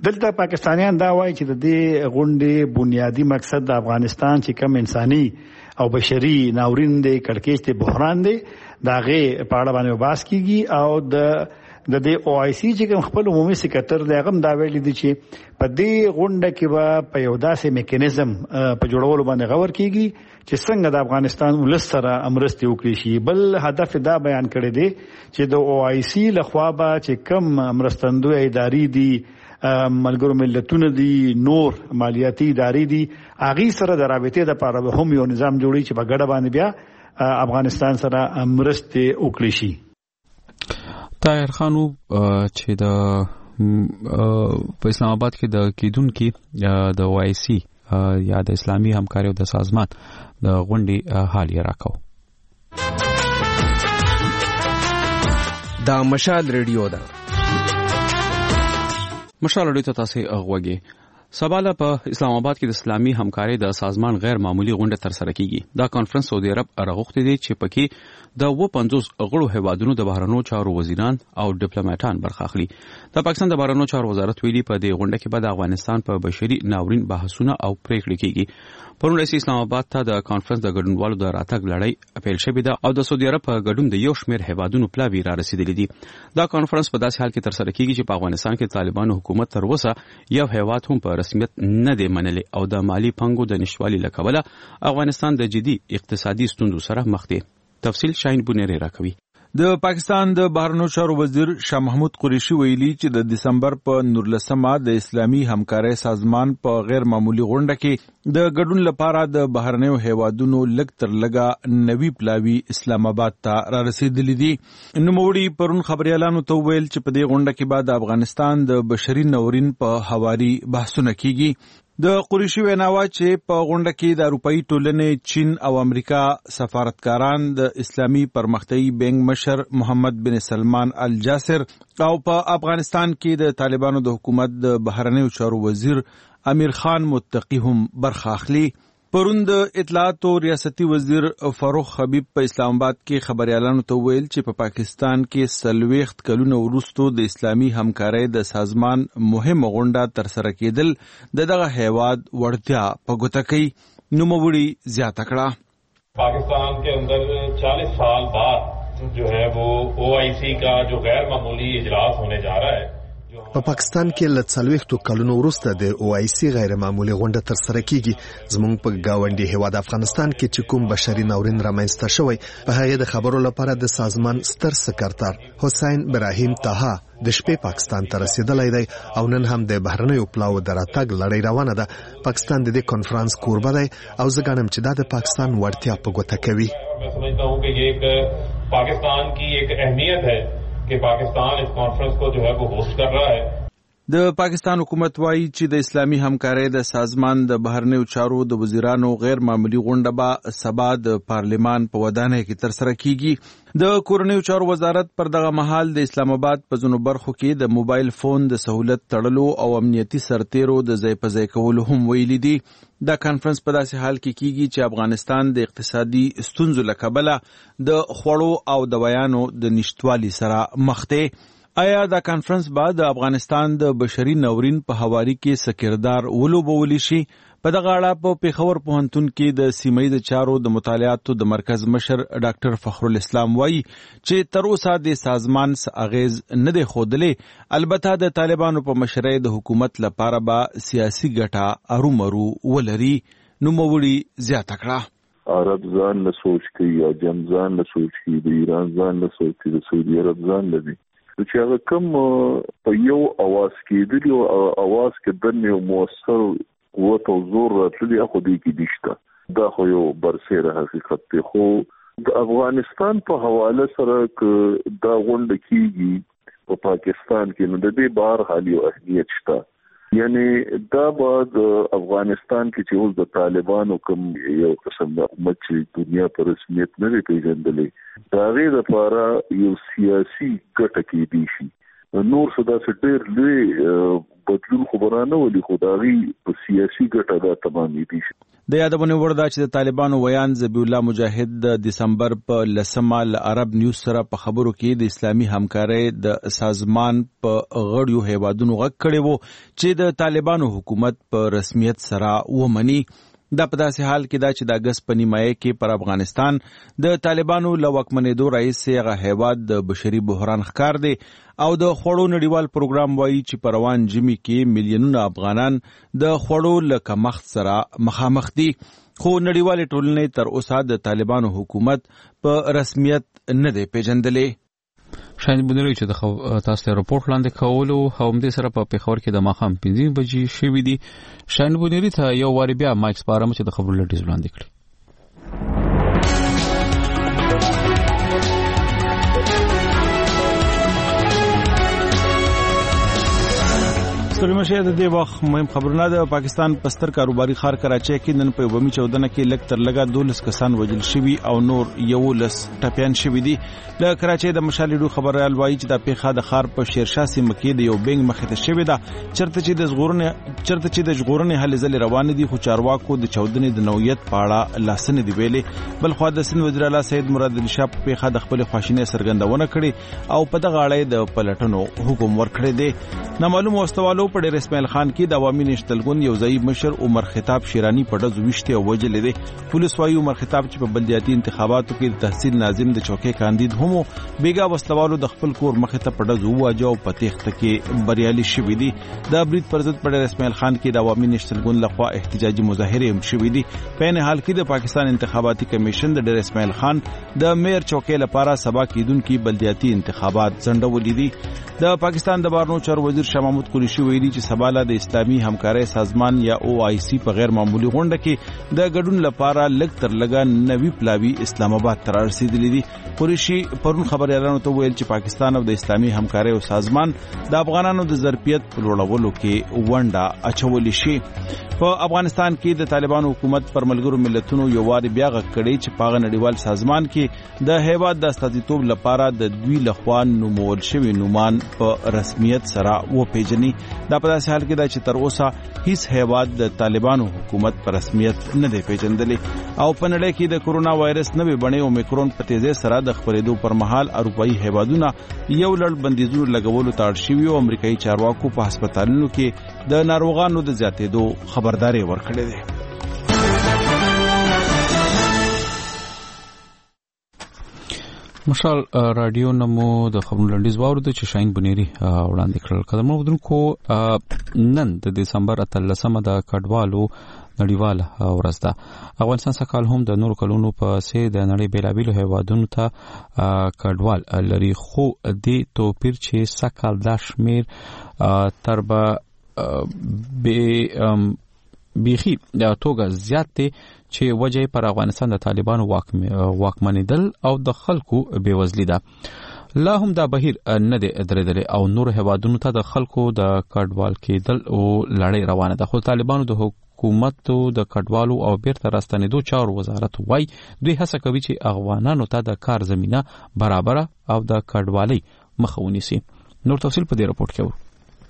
دلته پاکستانیان دا وایي چې د دې غونډې بنیادی مقصد د افغانستان چې کم انساني او بشري ناورین دی کړکېچ دی بحران دی دا غي په اړه باندې باس کیږي او د دې او آی سی چې کوم خپل عمومي سکرټر دی هغه دا ویلي دی چې په دې غونډه کې به په یو داسې میکانیزم په جوړولو باندې غور کیږي چې څنګه د افغانستان ولس سره امرستي وکړي شي. بل هدف دا بیان کړی دی چې د او آی سی لخوا به چې کم امرستندوی ادارې دي ملګرو ملتونو دي نور مالیاتي ادارې دي هغه سره د رابطې لپاره به هم یو نظام جوړي چې په ګډه باندې بیا افغانستان سره امرستي وکړي شي. طاهر خانو چې د په اسلام آباد کې د کیدونکو د او آی سی یا د اسلامي همکاري او د سازمان د غونډې حال یې راکاو. دا مشال ریډیو ده. مشال ریډیو ته تاسو غوږی. سباله په اسلام آباد کې د اسلامي همکاري د سازمان غیر معمولی غونډه تر سره کیږي. دا کانفرنس سعودي عرب راغوښتي دي چې پکې د 50 غړو هیوادونو د بهرنیو چارو وزیران او ډیپلوماټان برخه اخلي. د پاکستان د بهرنیو چارو وزارت ویلي په دې غونډه کې به د افغانستان په بشري ناورین بحثونه او پریکړې کیږي. پرون رئیس اسلام آباد ته د کانفرنس د ګډونوالو د راتګ لړۍ پیل شوې ده او د سعودي عرب په ګډون د یو شمېر هیوادونو پلاوی را رسیدلي دي. دا کانفرنس په داسې حال کې تر سره کیږي چې په افغانستان کې طالبانو حکومت تر اوسه یو هیواد هم په رسمیت نه دی منلی او د مالی پنګو د نشوالي لکوله افغانستان د جدي اقتصادي ستونزو سره مخ دی. تفصیل شاهین بونری راکوي. د پاکستان د بهرنیو چارو وزیر شاه محمود قریشي ویلي چې د دسمبر په 19مه د اسلامي همکارۍ سازمان په غیر معمولی غونډه کې د ګډون لپاره د بهرنیو هیوادونو لږ تر لږه نوي پلاوی اسلام آباد ته را رسیدلي دي. نوموړي پرون خبريالانو ته ویل چې په دې غونډه کې به د افغانستان د بشري ناورین په حوالي بحثونه کیږي. د قریشي ویناوه چې په غونډه کې د اروپאי ټولنې چین او امریکا سفارتکاران د اسلامي پرمختیايي بینک مشر محمد بن سلمان الجاسر او په افغانستان کې د طالبانو د حکومت د بهرنیو چارو وزیر امیر خان متقی هم برخه اخلي. پرون د اطلاعات او ریاستي وزیر فاروق حبیب په اسلام آباد کې خبريالانو ته ویل چې په پاکستان کې 40 کلونه وروسته د اسلامي همکارۍ د سازمان مهمه غونډه تر سره کېدل دغه هیواد وړتیا په ګوته کوي. نوموړي زیاته کړه پاکستان के अंदर 40 साल बाद जो है वो OIC का जो गैर मामूली इजलास होने जा रहा है. په پاکستان کې له 40 کلونو وروسته د او آی سی غیر معمولی غونډه تر سره کیږي. زموږ په گاونډي هیواد افغانستان کې چې کوم بشري ناورین رامنځته شوی په هغه د خبرو لپاره د سازمان ستر سکرټر حسین ابراهیم طه د شپې پاکستان ته رسیدلی دی او نن هم د بهرنیو پلاو د راتګ لړۍ روانه ده. پاکستان د دې کانفرنس کوربه دی او زه ګڼم چې دا د پاکستان وړتیا په ګوته کوي. मैं समझता हूं कि ये एक पाकिस्तान की एक अहमियत है कि पाकिस्तान इस कॉन्फ्रेंस को जो है वो होस्ट कर रहा है. د پاکستان حکومت وایي چې د اسلامي همکارۍ د سازمان د بهرنیو چارو د وزیرانو غیر معمولی غونډه به سبا د پارلیمان په ودانۍ کې تر سره کیږي. د کورنیو چارو وزارت پر دغه مهال د اسلام آباد په ځینو برخو کې د موبایل فون د سہولت تړلو او امنیتي سرتیرو د ځای په ځای کولو هم ویلي دي. دا کانفرنس په داسې حال کې کیږي چې افغانستان د اقتصادي ستونزو له کبله د خوړو او دوايانو د نشټوالي سره مخ دی. آیا دا کانفرنس بعد د افغانستان د بشري ناورین په حواله کې سکردار ولوبولی شي؟ په دغه اړه په پیښور پوهنتون کې د سیمه چارو د مطالعاتو د مرکز مشر ډاکټر فخر الاسلام وایي چې تر اوسه د سازمان اغیز نه دی خوده. البته د طالبانو په مشرۍ د حکومت لپاره به سیاسي ګټه ارومرو ولري. نوموړي زیاته کړه عرب ځان له سوچ کوي یا جم ځان له سوچ کوي د ایران ځان له سوچ کوي د سعودي عرب ځان لري چې هغه کوم په یو اواز کې دی او اواز کې د یو موثر قوت او زور راتللی خو دی کې دشته دا خو یو برسېره حقیقت دی. خو د افغانستان په حواله سره ک دا غونډه کیږي په پاکستان کې نو د دې بهر حالي او اهمیت شته. یعنی دا بعد افغانستان کې چې اوس د طالبانو کوم یو قسم د حکومت چې دنیا پر رسمیت نه پیژندلې دا غیر لپاره یو سیاسي ګټه کې دي شي نور څه داسې ډېر لوی بدلون خبرانه ولي خدایي په سیاسي ګټه دا تمامېدي. د یادونه ورده چې د طالبانو ویان ذبیح الله مجاهد د دسمبر په 10 ل عرب نیوز سره په خبرو کې د اسلامي همکارۍ د سازمان په غړیو هیوادونو غږ کړی وو چې د طالبانو حکومت په رسمیت سره ومني. دا په داسې حال کې دا چې د اگست په نیمایي کې پر افغانستان د طالبانو له واکمنېدو راهیسې هغه هیواد د بشري بحران ښکار دی او د خوړو نړیوال پروګرام وایي چې په روان ژمي کې میلیونونه افغانان د خوړو له کمښت سره مخامخ دي. خو نړیوالې ټولنې تر اوسه د طالبانو حکومت په رسمیت نه دی پیژندلی. شاهین بنيري چې د تاسو ته راپورټ لاندې کولو هم د سره په پیښور کې د ماخام 5 بجې شوې دي. شاهین بنيري ته یو واری بیا مایک سپارم چې د خبرو لټیز وړاندې کړي. ستورمشه د دې وخت مهم خبرونه د پاکستان پستر کاروباري ښار کراچۍ کې نن په وبمي 14 کې لک تر لګا 12 کسان وژل شوي او نور 11 ټپيان شوي دي. د کراچۍ د مشالېډو خبريال وایي چې د پیښه د ښار په شیرشاه سیمه کې د یو بنګ مخې ته شوې ده چرته چې د ژغورنې هلې ځلې روان دي. خو چارواکو د 14 د نوعیت په اړه لاسنه دی ویلې. بل خو د سند وزیر اعلی سید مراد علي شاه په پیښه د خپل خواشینۍ څرګندونه کړې او په دغه اړه د پلټنو حکم ورکړی دی. نامعلوم واستوالو په ډېر اسماعیل خان کې د عوامي نشتلګون یو ځای مشر عمر خطاب شیرانی په ډزو وشته او وجل دي. پولیس وايي عمر خطاب چې په بلدیاتي انتخاباتو کې د تحصیل ناظم د چوکۍ کاندید هم بیګا واستوالو د خپل کور مخې ته په ډزو واجو او په تخت کې بریالي شوي دي. د برید پر ضد په ډېر اسماعیل خان کې د عوامي نشتلګون لخوا احتجاجي مظاهره هم شوي دي. په ان حال کې د پاکستان انتخاباتي کمیشن د ډېر اسماعیل خان د میر چوکۍ لپاره سبا کېدونکي بلدیاتي انتخابات ځنډولي دي. د پاکستان د بهرنیو چارو وزیر شاه محمود قریشي ویلي چې سبا د اسلامي همکارۍ سازمان یا OIC په غیر معمولی غونډه کې د ګډون لپاره لږ تر لږه 90 پلاوی اسلام آباد ته رسیدلي دي. قریشي پرون خبريالانو ته ویل چې پاکستان او د اسلامي همکارۍ سازمان د افغانانو د ظرفیت په لوړولو کې ونډه اچولې شي. په افغانستان کې د طالبانو حکومت پر ملګرو ملتونو یو واری بیا غږ کړی چې په نړیوال سازمان کې د هیواد د استازیتوب لپاره د دوی لخوا نومول شوی نومان په رسمیت سره وپیژني. دا په داسې حال کې دا چې تر اوسه هیڅ هیواد د طالبانو حکومت په رسمیت نه دی پیژندلی او په نړۍ کې د کورونا وایرس نوې بڼې اومیکرون په تیزی سره د خپرېدو پر مهال اروپایي هیوادونه یو لړ بندیزونو لګولو ته اړ شوي او امریکایي چارواکو په هسپتالونو کې د ناروغانو د زیاتېدو خبرداري ورکړې ده. مشال رادیو نمو د خبرونو لنډیز واورد چې شاهین بنيري وړاندې کړل. قدمونو ودونکو نن د دسمبر 13 د کډوالو نړیواله ورځ ده. افغانستان څخه کال هم د نورو کلونو په څیر د نړۍ بیلابیلو هیوادونو ته کډوال لري خو د توپیر چې سکهال د شمیر تر بیخي د توګه زیات دي چې وجه پر افغانستان د طالبانو واکمنیدل او د خلکو بیوزلی ده. لا هم دا بهیر نه دی درېدلی او نور هیوادونو ته د خلکو د کډوال کېدل او لړۍ روانه ده. خو طالبانو د حکومت د کډوالو او بیرته راستنېدو چارو وزارت وایي دوی هڅه کوي چې افغانانو ته د کار زمینه برابره او د کډوالۍ مخه ونیسي. نور تفصیل په دې راپورټ کې وو.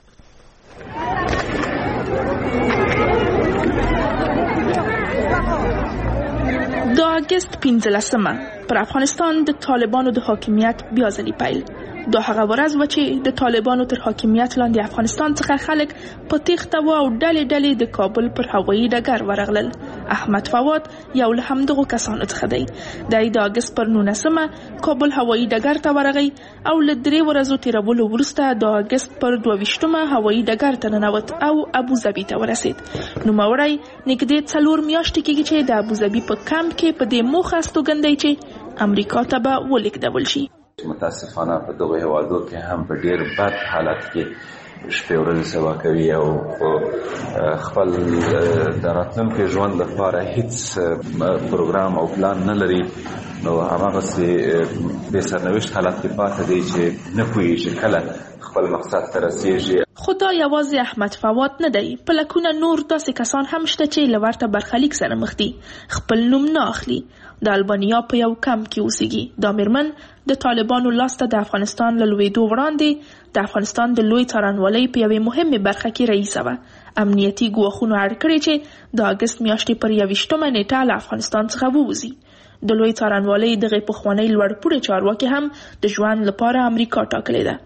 د اگست 15 پر افغانستان د طالبانو د حاکمیت بیا ځلې پیل. دا هغه ورځ و چې د طالبانو تر حاکمیت لاندې افغانستان څخه خلک په تیښته و او ډلې ډلې د کابل پر هوایي ډګر ورغلل. احمد فواد یو له همدغو کسانو څخه دی. د اگست پر 19 کابل هوایي ډګر ته ورغی او له 3 ورځو تیرولو وروسته د اگست پر 22 هوایي ډګر ته ننوت او ابوظبي ته ورسید. نوموړی نږدې 4 میاشتې کېږي چې د ابوظبي په کمپ کې په دې موخه استوګن دی چې امریکا ته به ولیږدول شي. متاسفانه په دغه هیوادو کې هم په ډیر بد حالت کې شپې ورځې سبا کوي او خپل د راتلونکي ژوند لپاره هیڅ پروګرام او پلان نه لري. نو هماغسې بې سرنوشت حالت کې پاتې دی چې نه پوهېږي کله خپل مقصد ته رسیږي. خدا یوازې احمد فواد نه دی، په لکونه نور داسې کسان هم شته چې له ورته برخلیک سره مخ دي، خپل نوم نه اخلي. د البانیا په یو کمپ کې اوسېږي. دا میرمن د طالبانو لاسته د افغانستان له لوېدو وړاندې د افغانستان د لوی څارنوالۍ په یوې مهمې برخه کې رئیسه وه. امنیتي ګواښونو اړ کړی چې د اګست میاشتې پر 21 نیټه له افغانستان څخه ووځي. د لوی څارنوالۍ دغه پخوانی لوړپوړي چارواکي هم د ژوند لپاره امریکا ټاکلې ده.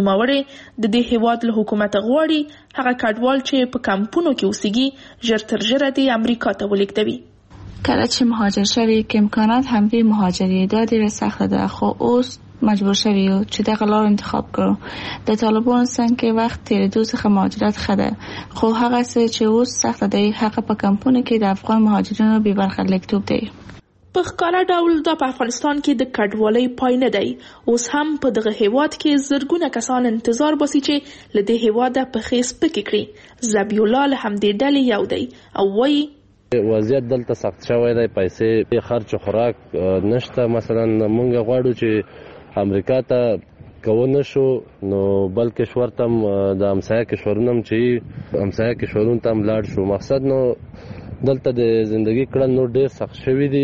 نوموړی د دې هیواد له حکومت غواړي هغه کډوال چې په کمپونو کې اوسېږي ژر تر ژره د امریکا ته ولیږدوي. کله چې مهاجر شوی که امکانات هم به مهاجری دا ډیره سخته ده، خو اوس مجبور شوی یو چې دغه لار انتخاب کړو. د طالبانو څنګه وخت تیریدو څخه مهاجرت ښه ده، خو هغه څه چې اوس سخته دی هغه په کمپونو کې د افغان مهاجرینو بې برخه لیکتوب دی. په ښکاره ډول دا په افغانستان کې د کډوالۍ پای نه دی. اوس هم په دغه هیواد کې زرګونه کسان انتظار باسي چې له دې هیواده پښې سپکې کړي. ذبیح الله له همدې ډلې یو دی او وایي وضعیت دلته سخت شوی دی، پیسې خرچ خوراک نشته. مثلا مونږ غواړو چې امریکا ته کوو نشو نو بل کشور تم د همسایه کشورونو چې همسایه کشورونو تم لاړ شو. مقصد نو دلته د زندگی کړه نو ډیر سخت شوی دی،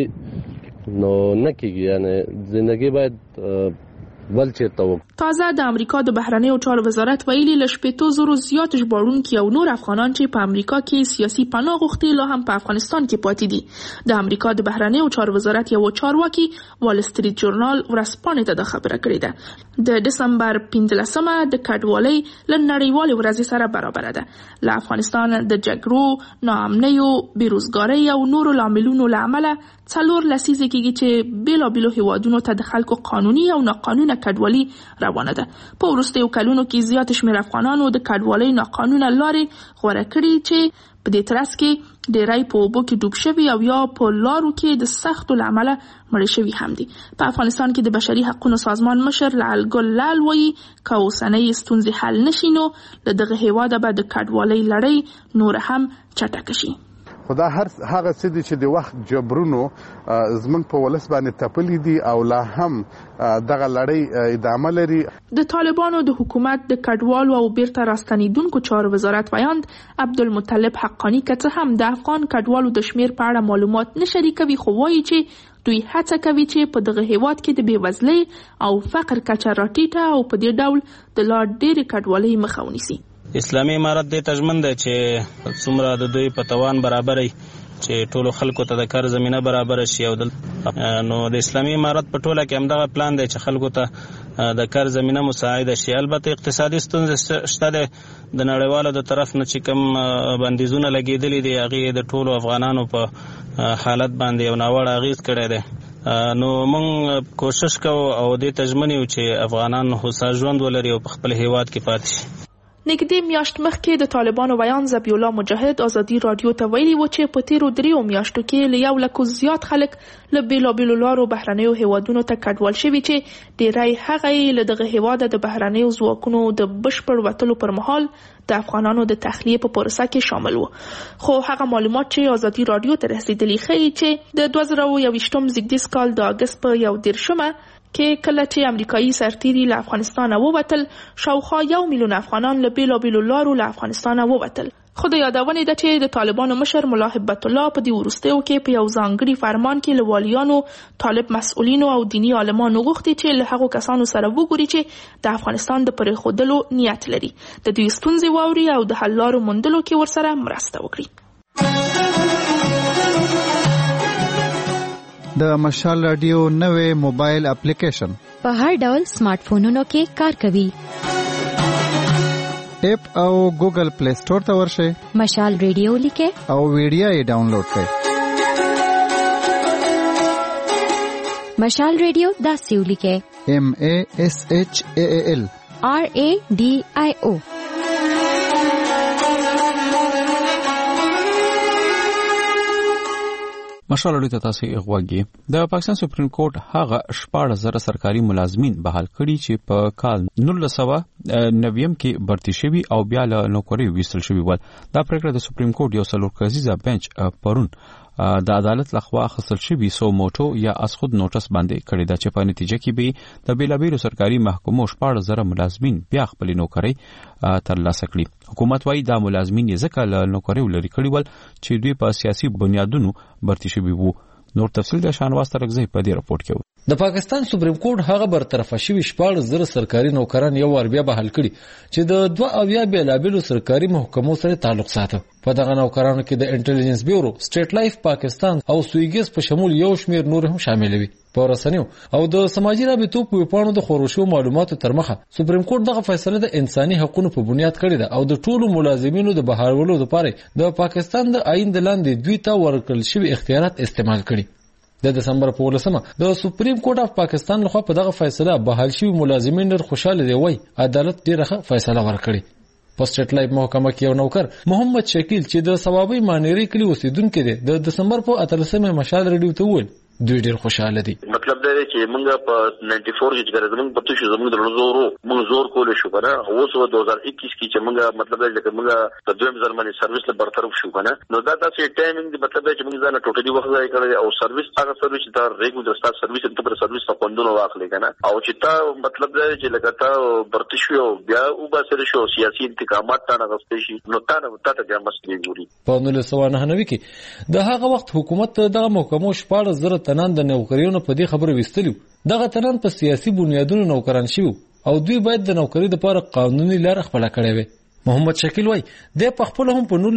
نو نه کیږي. یعنی زندگی باید بل چیرته و. تازه د امریکا د بهرنیو چارو وزارت ویلي له 80,000 زیات ژباړونکي او نور افغانان چې په امریکا کې سیاسي پناه غوښتي لا هم په افغانستان کې پاتې دي. د امریکا د بهرنیو چارو وزارت یو چارواکي وال سټریټ جورنال ورځپاڼې ته د خبره کړې ده. د دسمبر 15مه د کډوالۍ له نړیوالې ورځې سره برابر ده. له افغانستان د جګړو، ناامنیو، بیروزګارۍ او نورو لاملونو له امله 4 لسیزې کېږي چې بیلابیلو هیوادونو ته د خلکو قانوني او ناقانونه کډوالي روانه ده. په وروستیو کلونو کې زیات شمېر افغانانو د کډوالۍ ناقانونه لارې غوره کړي چې په دې ترڅ کې ډېری په اوبو کې ډوب شوي او یا په لارو کې د سختو له امله مړه شوي هم دي. په افغانستان کې د بشري حقوقو سازمان مشر لعل ګل لال وایي که اوسنۍ ستونزې حل نشي نو له دغه هیواده به د کډوالۍ لړۍ نور هم چټکه شي. خدا هغه څه دي چې د وخت جبرونو زمونږ په ولس باندې تپلي دي او لا هم دغه لړۍ ادامه لري. د طالبانو د حکومت د کډوالو او بیرته راستنیدونکو چارو وزارت ویاند عبدالمطلب حقانی که څه هم د افغان کډوالو د شمیر په اړه معلومات نه شریکوي، خو وایي چې دوی هڅه کوي چې په دغه هیواد کې د بېوزلۍ او فقر کچه راټیټه او په دې ډول د لا ډېرې کډوالۍ مخه ونیسي. اسلامي امارت دې تضمن دی چې څومره د دوی په توان برابري چې ټولو خلکو ته د کار زمينه برابر شي. او نو د اسلامي امارت په ټوله کې همدغه پلان دی چې خلکو ته د کار زمينه مساعده شي. البته اقتصادي ستونزې شته د نړیوالو د طرف نه چې کوم بندیزونه لګیدلي دي هغه د ټولو افغانانو په حالت باندې یو ناوړه اغیز کړی دی. نو موږ کوشش کوو او دې تضمن یو چې افغانان هوسا ژوند ولري او په خپل هیواد کې پاتې شي. نږدې میاشت مخکې د طالبانو ویان ذبیح الله مجاهد ازادي رادیو ته ویلي و چې په تیرو 3 میاشتو کې له 1 لک زیات خلک له بیلابیلو لارو بهرنیو هیوادونو ته کډوال شوي چې ډیری هغه یې له دغه هیواده د بهرنیو ځواکونو د بشپړ وتلو پر مهال د افغانانو د تخلیه په پروسه کې شامل وو. خو هغه معلومات چې ازادي رادیو ته رسیدلي ښیي چې د 2021 زیږدیز کال د اګست په 11مه کې کله چې امریکایي سرتیري له افغانستانه ووتل شاوخوا 1 میلیون افغانان له بیلابیلو لارو له افغانستانه ووتل. خو د یادونې ده چې د طالبانو مشر ملا هبت الله په دې وروستیو کې په یو ځانګړي فرمان کې له والیانو، طالب مسؤلینو او دینی عالمانو غوښتي چې له هغو کسانو سره وګوري چې د افغانستان د پرېښودلو نیت لري، د دوی ستونزې واوري او د حل لارو موندلو کې ورسره مرسته وکړي. د مشال رادیو نوې موبایل اپلیکیشن په هر ډول سمارټ فونونو کې کار کوي. اپ او ګوګل پلی سٹور ته ورشئ، مشال رادیو لیکئ او ویډیو یې ډاونلوډ کړئ. مشال رادیو داسې ولیکئ MASHAAL RADIO. مشال رادیو ته تاسو غوږی. د پاکستان سپریم کورټ هغه 14,000 سرکاري ملازمین بحال کړي چې په کال 1990 کې برتي شوي او بیا له نوکری ویستل شوي ول. دا پریکړه د سپریم کورټ یو څلور کسیزه بنچ پرون د عدالت لخوا اخیستل شوی سو موټو یا از خود نوټس باندې کړی دا چې په نتیجه کې به د بیلابیلو سرکاري محکمو 14,000 ملازمین بیا خپل نوکری ترلاسه کړي. حکومت وايي دا ملازمین یې ځکه له نوکری لري کړي ول چې دوی په سیاسي بنیادونو برتي شوي وو. نور تفصیل د شانواز ترغزی په دې راپورټ کې و. د پاکستان سپریم کورټ هغه برطرفه شوی 14,000 سرکاري نوکران یو ور بیا بحال کړي چې د 2 بیلابیلو سرکاري محکمو سره تعلق ساته. په دغه نوکرانو کې د انټيليجنس بیورو، سټیټ لایف پاکستان او سویګس په شمول یو شمیر نور هم شامل وي. په رسنیو او د سماجی رابطو په پاڼو د خورشو معلوماتو تر مخه سپریم کورټ دغه فیصله د انساني حقوقو په بنیاد کړې ده او د ټولو ملازمینو د بهارولو لپاره د پاکستان د آئین د لاندې دوی ته ورکړل شوی اختیارات استعمال کړي. د دسمبر په 18 د سپریم کورټ اف پاکستان لخوا په دغه فیصله بحال شوی ملازمین ډېر خوشاله دي وای عدالت ډېره فیصله ورکړي. په سټیټ لایف محکمه کې یو نوکر محمد شکیل چې د ثوابي مانيري کلی اوسیدونکو دی د دسمبر په 18 مشال ریډیو ته وویل دوی ډېر خوشاله دي. مطلب دا دی چې موږ په 94 کې چې زموږ په توشو زموږ د زور کول شو کنه اوس په 2021 کې چې موږ مطلب دا چې موږ په 2000 باندې سرویس له برطرف شو کنه نو دا تاسو ټایمینګ مطلب دا چې موږ ځان ټوټلی وخت ځای کړی او سرویس هغه سرویس دا ریګولر سټار سرویس ته پر سرویس په پوندونو واخلې کنه او چې تا مطلب دا چې لکه تا برتی شو بیا او با سره شو سیاسي انتقامات تا نه غوښتي شي نو تا نه ته د مسلې ګوري. په 1999 کې د هغه وخت حکومت دغه محکمو 14,000 تنان د نوکریونو په دې خبره وستلو. دغه تنان په سیاسي بنیادونو نوکران شوی او دوی باید د نوکری لپاره قانوني لار خپل کړی وي. محمد شکیل وای د خپل هم په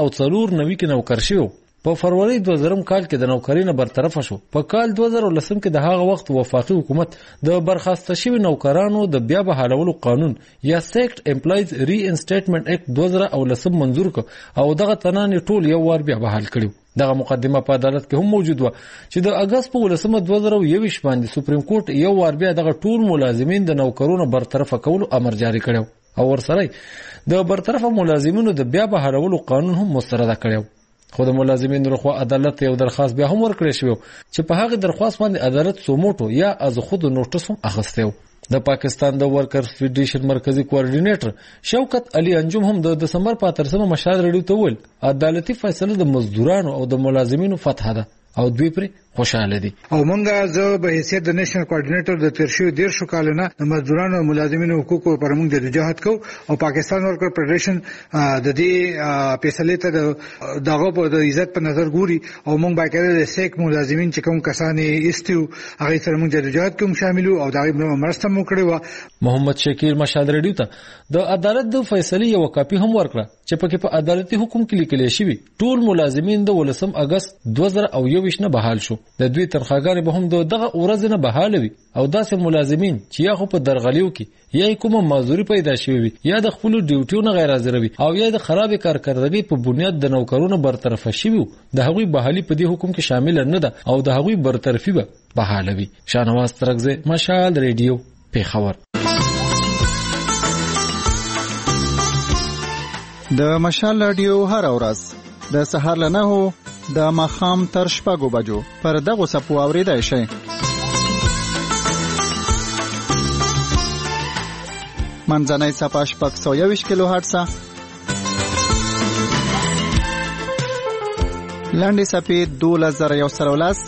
1994 کې نوکر شوی. په فروری 2000 کال کې د نوکری نه برطرف شو. په کال 2010 کې د هغه وخت وفاقي حکومت د برخاسته شوی نوکرانو د بیا بحالولو قانون یا سیکټ امپلایز ری انسټیټمنټ اکټ 2010 منظور کړ او دغه تنان ټول یو ور بیا بحال کړو. دغه مقدمه په عدالت کې هم موجود و چې د اگست په 2021 باندې سپریم کورټ یو ور بیا دغه ټول ملازمین د نوکرونو برطرف کولو امر جاری کړو او ورسره د برطرف ملازمینو د بیا بحالولو قانون هم مسترد کړو. خو د ملازمینو لخوا عدالت یو درخواست بیا هم ورکړی شو چې په هغه درخواست باندې عدالت سوموټو یا از خود نوټس هم اخیستو. د پاکستان د ورکرز فیډریشن مرکزی کوارډینیټر شوکت علي انجم هم د دسمبر په 13 مشال ریډیو ته ویل عدالتي فیصله د مزدورانو او د ملازمینو فتح ده او دوی پر خوشاله دي. او مونږه زه به حیثیت د نېشنل کوارډینیټر د ترشیو 10 کالونه د مزدورانو او ملازمینو حقوقو پر موږ د جهاد کو او پاکستان ورکر فدریشن د دې فیصله ته دغه په عزت په نظر ګوري او موږ باید د سیک ملازمین چې کوم کسان استیو هغه سره موږ د جهاد کوم شاملو او دغه مرسته مو کړی و. محمد شکیل مشال ریډیو ته د عدالت د فیصله یو کاپی هم ورکړه چې پکې په عدالتي حکم کې لیکل شوی ټول ملازمین د 18 اگست 2021 نه بحال شو. د دوی تنخواګانې به هم دغه ورځ نه بحال وي او داسې ملازمین چې یا خو په درغلیو کې یا کومه معذوري پیدا شوی وي یا د خپل ډیوټیو نه غیر حاضر وي او یا د خراب کارکردګۍ په بنیاد د نوکرونو برطرف شوی د هغوی بحالي په دې حکم کې شامل نه ده او د هغوی برطرفي به بحال وي. شانواز ترغزی مشال ریډیو پیښور. د مشال رادیو هر ورځ د سهار له 9 د ماخام تر 6 بجو پر دغه سپو اوریدای شي. منځنۍ صفه 621 کیلو هرتز، لاندې صفه 2110،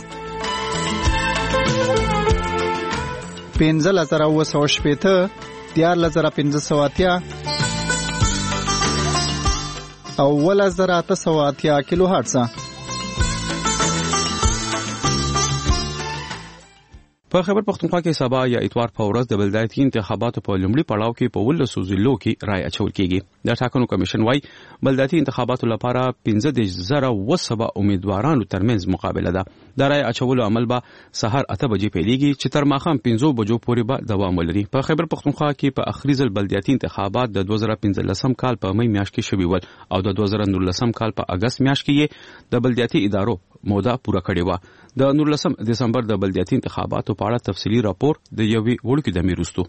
15980، 14580 او 1880 کیلو هرتز. په خیبر پختونخوا کې سبا یا اتوار په ورځ د بلدیاتي انتخاباتو په لومړي پړاو کې په 12 ضلعو کې رای اچول کیږي. د ټاکنو کمیشن وايي بلدیاتي انتخاباتو لپاره 15000 امیدوارانو ترمنځ مقابله ده. د رای اچولو عمل به سحر 8 بجې پیلېږي چې تر ماښام 5 بجو پورې به دوام ولري. په خیبر پختونخوا کې په اخري ځل بلدیاتي انتخابات د 2015 کال په مې میاشت کې شوي ول او د 2019 کال په اگست میاشت کې د بلدیاتي ادارو موده پوره کړې و. د 19 دسمبر د بلدیاتي انتخاباتو په اړه تفصیلي راپور د یوې وړوکې دمې وروسته.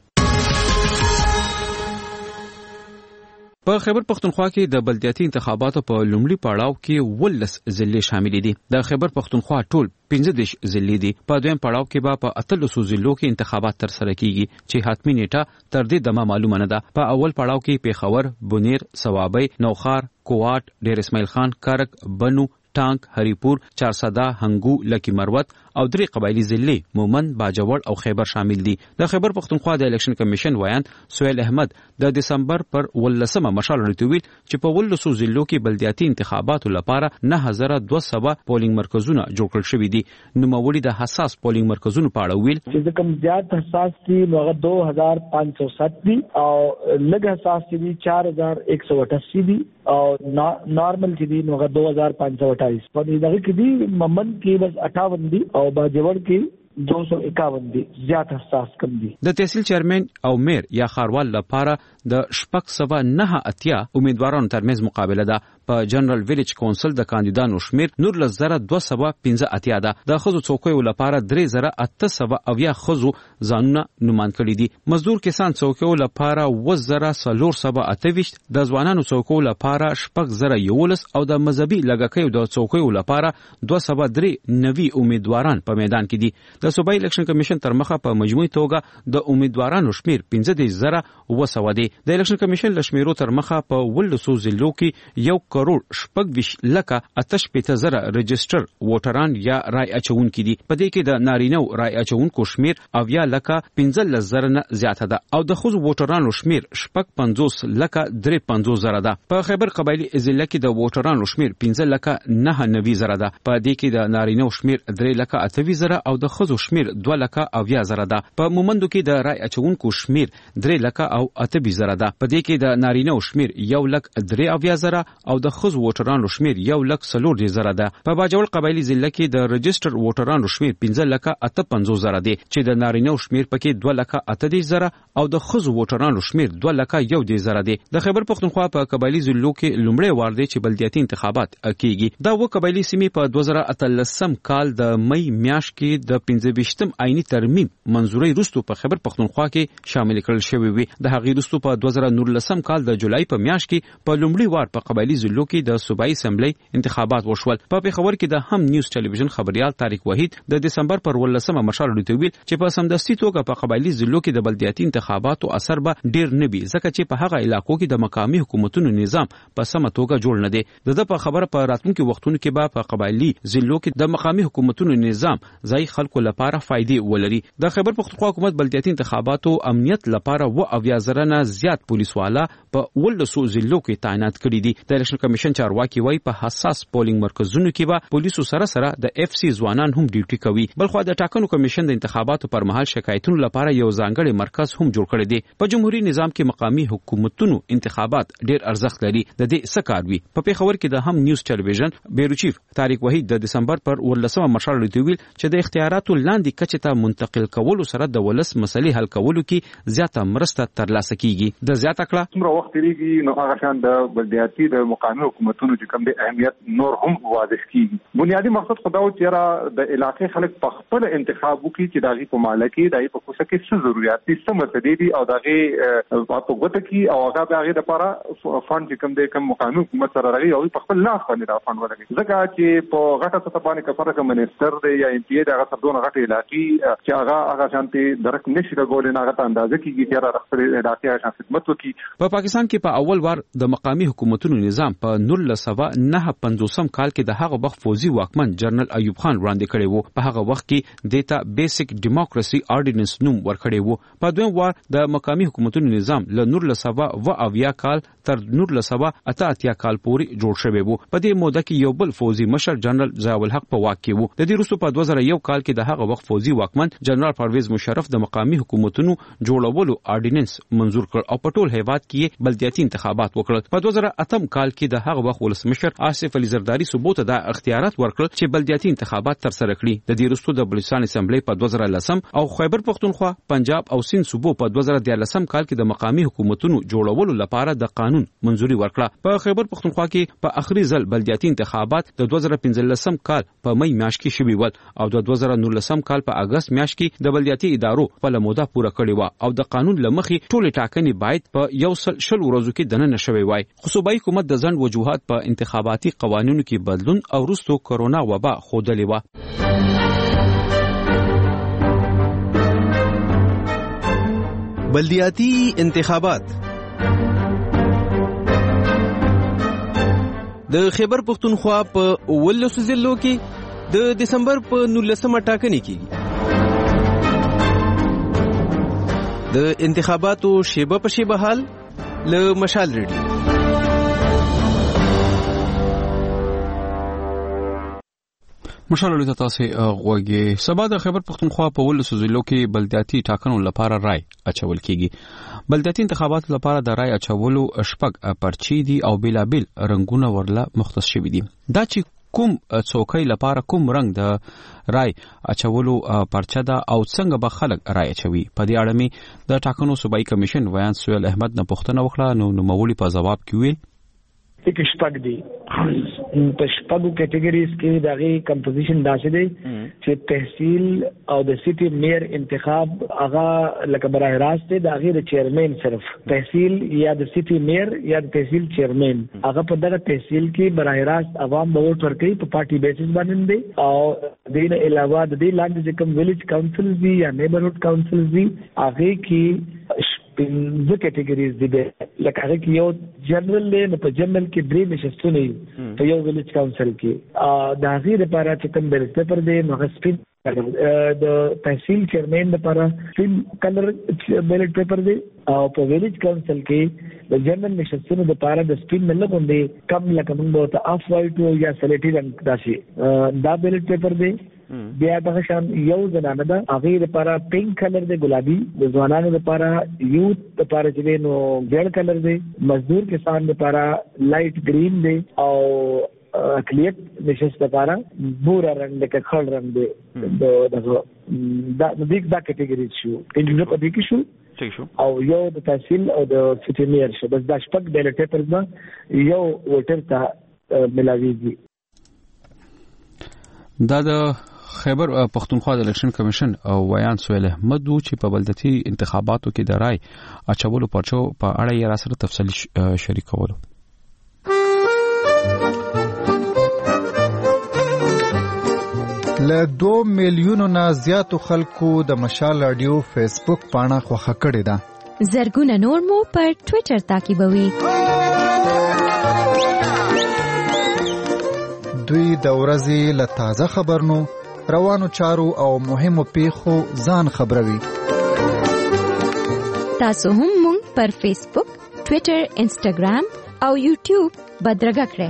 په خیبر پختونخوا کې د بلدیاتي انتخاباتو په لومړي پړاو کې 12 ضلعې شامل دي. د خیبر پختونخوا ټول 15 ضلعې دي. په دویم پړاو کې به په 18 ضلعو کې انتخابات تر سره کیږي چې حتمی نیټه تر دې دمه معلومه نه ده. په اول پړاو کې پیښور، بونیر، سوابۍ، نوخار، کوات، ډیر اسماعیل خان، کارک، بنو، ټانک، هریپور، چارسده، هنګو، لکی مروت او 3 قبایلی ضلع مومند، باجوړ او خیبر شامل دي. د خیبر پختونخوا د الیکشن کمیشن ویان سہیل احمد د دسمبر پر 18 مشال رټویل چې په 18 ضلعو کې بلدیاتي انتخاباتو لپاره 9200 پولینګ مرکزونه جوړ کړل شوي دي. نوموړي د حساس پولینګ مرکزونو په اړه ویل چې کوم زیات حساس دي نو 2507 دي او لږ حساس دي 4188 دي او نارمل چې دي نو 2528. په دغه کې دي ممن کې بس 58 دي او باجوړ کې 251 دي، زیات حساس کم دي. د تحصیل چیرمن او میر یا خاروال لپاره د 989 امیدوارانو ترمنځ مقابله ده. په جنرال ویلیج کونسل د کاندیدانو شمیر 19215 ده. د خزو څوکیو لپاره 3800 خزو ځانونه نومان کړي دي. مزدور کسان څوکیو لپاره 1428، د ځوانانو څوکیو لپاره 4011 او د مذهبي لږکیو د څوکیو لپاره 203 امیدواران په میدان کې دي. د صوبایي الیکشن کمیشن تر مخه په مجموعي توګه د امیدوارانو شمیر 15900 دی. د الیکشن کمیشن لشمیرو تر مخه په 18 ضلعو کې 1,26,88,000 رجستر ووټران یا رای اچونکي دي. په دې کې د نارینهو رای اچونکو شمیر 15,000 نه زیاته ده او د ښځو ووټرانو شمیر 50,350 ده. په خیبر قبایلی ضلع کې د ووټرانو شمیر 15,990 ده. په دې کې د نارینهو شمیر 3,28,000 او د ښځو شمیر 2,80,000 ده. په مومندو کې د رای اچونکو شمیر 3,28,000 ده. په دې کې د نارینهو شمیر 1,03,000 او د ښځو ووټرانو شمیر 1,40,000 ده. په باجوړ قبایلی ضلع کې د رجستر ووټرانو شمیر 15,58,000 دی چې د نارینهو شمیر پکې 2,80,000 او د ښځو ووټرانو شمیر 2,01,000 دی. د خیبر پختونخوا په قبایلی ضلعو کې لومړی وار دی چې بلدیاتي انتخابات کیږي. دا و قبایلی سیمې په 2013 کال د مئی میاشت کې د 25م آئینی ترمیم منزوري وروسته په خیبر پختونخوا کې شامل کړل شوی وي. د هغې وروسته په 2019 کال د جولای په میاشت کې په لومړي وار په قبایلی ضلعو کې د صوبایي اسمبلی انتخابات وشول. په پیښور کې د هم نیوز ټلویزیون خبريال طارق وحید د دسمبر پر 18 مشال رټویل چې په سمدستي توګه په قبایلی ضلعو کې د بلدیاتي انتخاباتو اثر به ډیر نه وي ځکه چې په هغه علاقو کې د مقامي حکومتونو نظام په سمه توګه جوړ نه دی. د په خبره په راتلونکو وختونو کې به په قبایلی ضلعو کې د مقامي حکومتونو نظام ځای خلکو لپاره فائدې ولري. د خیبر پختونخوا حکومت بلدیاتي انتخاباتو امنیت لپاره 90,000 نه زیات پولیس والا په 18 ضلعو کې تعینات کړي دي. د الیکشن کمیشن چارواکي وایي په حساس پولینګ مرکزونو کې به پولیسو سره د اف سی ځوانان هم ډیوټي کوي. بلخو د ټاکنو کمیشن د انتخاباتو پر مهال شکایتونو لپاره یو ځانګړی مرکز هم جوړ کړی دی. په جمهوریت نظام کې مقامي حکومتونو انتخابات ډیر ارزښت لري. د دې څه کار وي؟ په پیښور کې د هم نیوز ټلویزیون بیورو چیف طارق وحید د دسمبر پر 18 مشال رټویل چې د اختیاراتو لاندې کچې ته منتقل کولو سره د ولس مسلې حل کولو کې زیاته مرسته ترلاسه کیږي. د زیاته کړه څومره وخت لري نو هغه شان د بلدیاتي د مقامي حکومتونو چې کوم د اهمیت نور هم واضح کیږي. بنیادی مقصد خداو چې د علاقې خلک په خپل انتخاب وکړي چې داغي په مالکي دای په کوڅه کې څه ضرورت دي څه مسلې دي او داغي په غوته کې او هغه داغي لپاره فند کوم د کوم مقامي حکومت سره راغلي او په خپل لاس باندې دا فند ورکړي. ځکه چې په غټه سطح باندې کفاره کوم منستر دی یا ام پی ای دغه سردونه غټه علاقې چې هغه شانتي درک نشي راغولې نه غته اندازه کیږي چې را خپل علاقې شان خدمت وکړي. په پاکستان کې په اول وار د مقامي حکومتونو نظام په 1959 کال کې د هغه وخت فوزي واکمن جنرال ایوب خان وړاندې کړی وو. په هغه وخت کې دیتا بیسیک ډیموکراسي آرډیننس نوم ورکړی وو. په دویم وار د مقامي حکومتونو نظام له 1980 کال تر 1988 کال پورې جوړ شوی وو. په دې موده کې یو بل فوزي مشر جنرال ضیاء الحق په واک کې وو. د دې وروسته په 2001 کال کې د هغه وخت فوزي واکمن جنرال پرویز مشرف د مقامي حکومتونو جوړولو آرډیننس منزور کړ او په ټول هیواد کې بلدیاتي انتخابات وکړل. په 2008 کال کې د هغه وخت ولسمشر آصف علي زرداری ثبوت د اختیارات ورکړل چې بلدیاتي انتخابات تر سره کړي. د دې وروسته د بلوچستان اسمبلی په 2010 او خیبر پختونخوا، پنجاب او سند صوبو په 2013 کال کې د مقامي حکومتونو جوړولو لپاره د قانون منزوري ورکړه. په خیبر پختونخوا کې په اخري ځل بلدیاتي انتخابات د 2015 کال په مئی میاشت کې شوي ول او د 2019 کال په اگست میاشت کې د بلدیاتي ادارو خپل موده پوره کړې و او د قانون لمخې ټولې ټاکنې باید په 100 ورځو کې دننه شوي وای. خو صوبایي حکومت د ځنډ وجوهات په انتخاباتي قوانینو کې بدلون او وروسته کرونا وبا ښودلې و. بلدیاتي انتخابات د خیبر پختونخوا په 19 ضلعو کې د دسمبر په 19مه ټاکنې کیږي. د انتخاباتو شیبه په شیبه حال له مشال ریډیو. مشال ریډیو تاسو غوږی. سبا د خیبر پختونخوا په 19 ضلعو کې بلدیاتي ټاکنو لپاره رای اچول کیږي. بلدیاتي انتخاباتو لپاره د رای اچولو شپږ پرچې دي او بیلابیل رنگونه ورله مختص شوي دي. دا چې کوم څوکۍ لپاره کوم رنگ د رای اچولو پرچه ده او څنګه به خلک رای اچوي، په دې اړه مې د ټاکنو صوبایي کمیشن ویان سویل احمد نه پوښتنه وکړه. نو نوموړي په ځواب کې ویل एक شپږ دي. په شپږو کټګریز کې دغه کمپوزیشن داسې دی چې تحصیل او د سیټي میر انتخاب هغه لکه براه راست دی د هغه چیرمن صرف تحصیل یا د سیټي میر یا د تحصیل چیرمن هغه په دغه تحصیل کې براه راست عوام به ووټ ورکوي په پارټي بیسس باندې دی او دین علاوه د دې لاندې کوم ویلیج کونسل دي یا نیبرهود کونسل دي هغه کې د کټګریز دي لکه هغه کې یو جنرال دی نو په جنرال کې درې نشستونه په یو ویلیج کونسل کې د هغه لپاره چې کوم بیلټ پیپر دی نو هغه سپین د تحصیل چیرمن لپاره سپین کلر بیلټ پیپر دی او په ویلیج کونسل کې د جنرال نشستونه لپاره د سپین نه لګوندې کم لکه موږ ته اف وایټ یا سلیټي رنگ داسي دا بیلټ پیپر دی. بیا دغه شان یو زنانه ده هغه لپاره پینک کلر دی ګلابي، د ځوانانو لپاره یوت لپاره چې نو ګډ کلر دی، مزدور کسان لپاره لایټ گرین دی او اقلیت نشست لپاره بورا رنگ دی که خړ رنگ دی. دا کټګوري شو انډیویډ په دې کې شو او یو د تحصیل او د سیټي میر شو. بس دا شپږ بیلټ پیپرز نه یو ووټر ته ملاویږي. دا د خیبر پختونخوا د الیکشن کمیشن ویان سویل احمد چې په بلدیاتي انتخاباتو کې د رای اچولو پرچو په اړه یې راسره تفصیلي شریکولو. له 2 میلیونو نه زیاتو خلکو د مشال رادیو فیسبوک پاڼه خوښه کړې ده. زرګونه نور مو پر ټوئیټر تعقیبوي. دوی د ورځې له تازه خبرونو، روانو چارو او مهمو پیښو ځان خبروي. تاسو هم مونږ پر فیسبوک، ټوئیټر، انسټاګرام او یوټیوب بدرګه کړئ.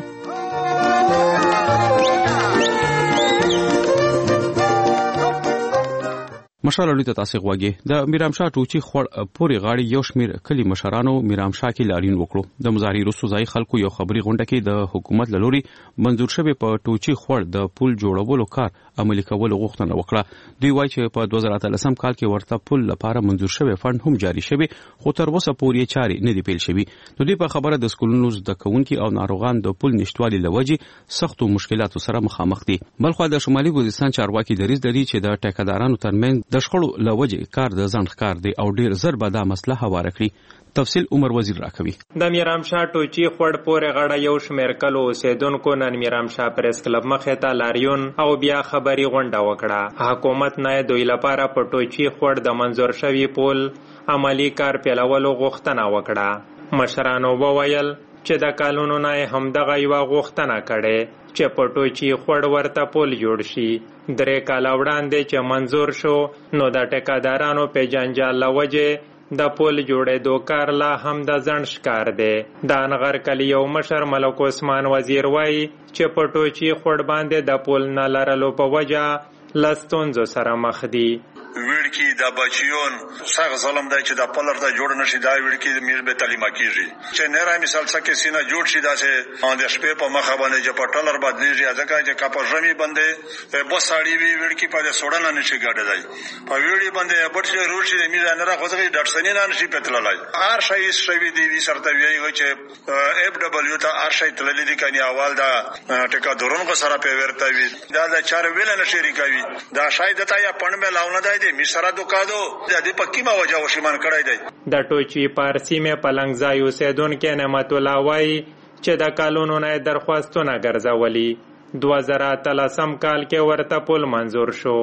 مشال ریډیو تاسو غوږی. د میرام شاه ټوچی خور پوري غاړي یو شمیر کلی مشرانو میرام شاه کې لاړین وکړو. د مظاهری رسو ځای خلکو یو خبري غونډه کې د حکومت لوري منزور شوی په ټوچی خور د پل جوړولو کار عملي کول غوښتنه وکړه. دوی وایي چې په 2013 کال کې ورته پل لپاره منزور شوی فند هم جاری شوی خو تر اوسه پورې چاري نه دی پیل شوی. نو دوی په خبره د سکولونو د کونکي او ناروغان د پل نشټوالي لوجي سختو مشکلاتو سره مخامخ دي. بلخو د شمالي ګوزستان چارواکي دریځ لري چې د ټیکادارانو ترمن د شخړو لوجه کار د ځان ښکار دی او ډیر زر به دا مسله هواره کړي. تفصیل عمر وزیر راکوي. د میرام شاه ټوچی خړ پورې غړه یو شمیر کلو اوسیدونکو نن میرام شاه پریس کلب مخه ته لاریون او بیا خبري غونډه وکړه. حکومت نه دوی لپاره په ټوچی خړ د منزور شوی پول عملی کار پیلولو غوښتنه وکړه. مشرانو وویل چې د کالونو نه هم دغه یو غوښتنه کړي چې په ټوچی خړ ورته پول جوړ شي. 3 کال وړاندې چې منزور شو نو د ټیکادارانو په جنجال لوجه د پول جوړېدو کار لا هم د ځنډ ښکار دی. د انغر کلی یو مشر ملک عثمان وزیر وایي چې په ټوچی خړ باندې د پول نه لرلو په وجه لستونزو سره مخ دي. ویړکی د بچیون څنګه ظلم دی چې د پلر ته جوړ نشي دا ویړکی د میر به تعلیم کیږي چې نه را مثال څخه سینه جوړ شي دا چې د شپې په مخه باندې چې په ټلر بدلیږي ځکه چې کاپه ژمی باندې بوساړي وی ویړکی په سوړنه نشي ګډای په ویړی باندې بټي روشي د میر نه راخوځي ډاکټرسنی نه نشي پتللای هر شي شوی دی وی سرته وی چې اف دبليو ته هر شي تللی دي کني اول دا ټکا دورونکو سره په ورته وی دا د چار ویل نشي ریکوي دا شاید ته یا پړ مې لاونه دی مشره دوکادو د دې پکې ما وجه وشمان کړای دی. د ټوچی پارسی مې پلنګ ځای اوسیدونکو نعمت الله وای چې د کالونو نه درخواستونه ګرځولي. 2013 کال کې ورته پول منزور شو.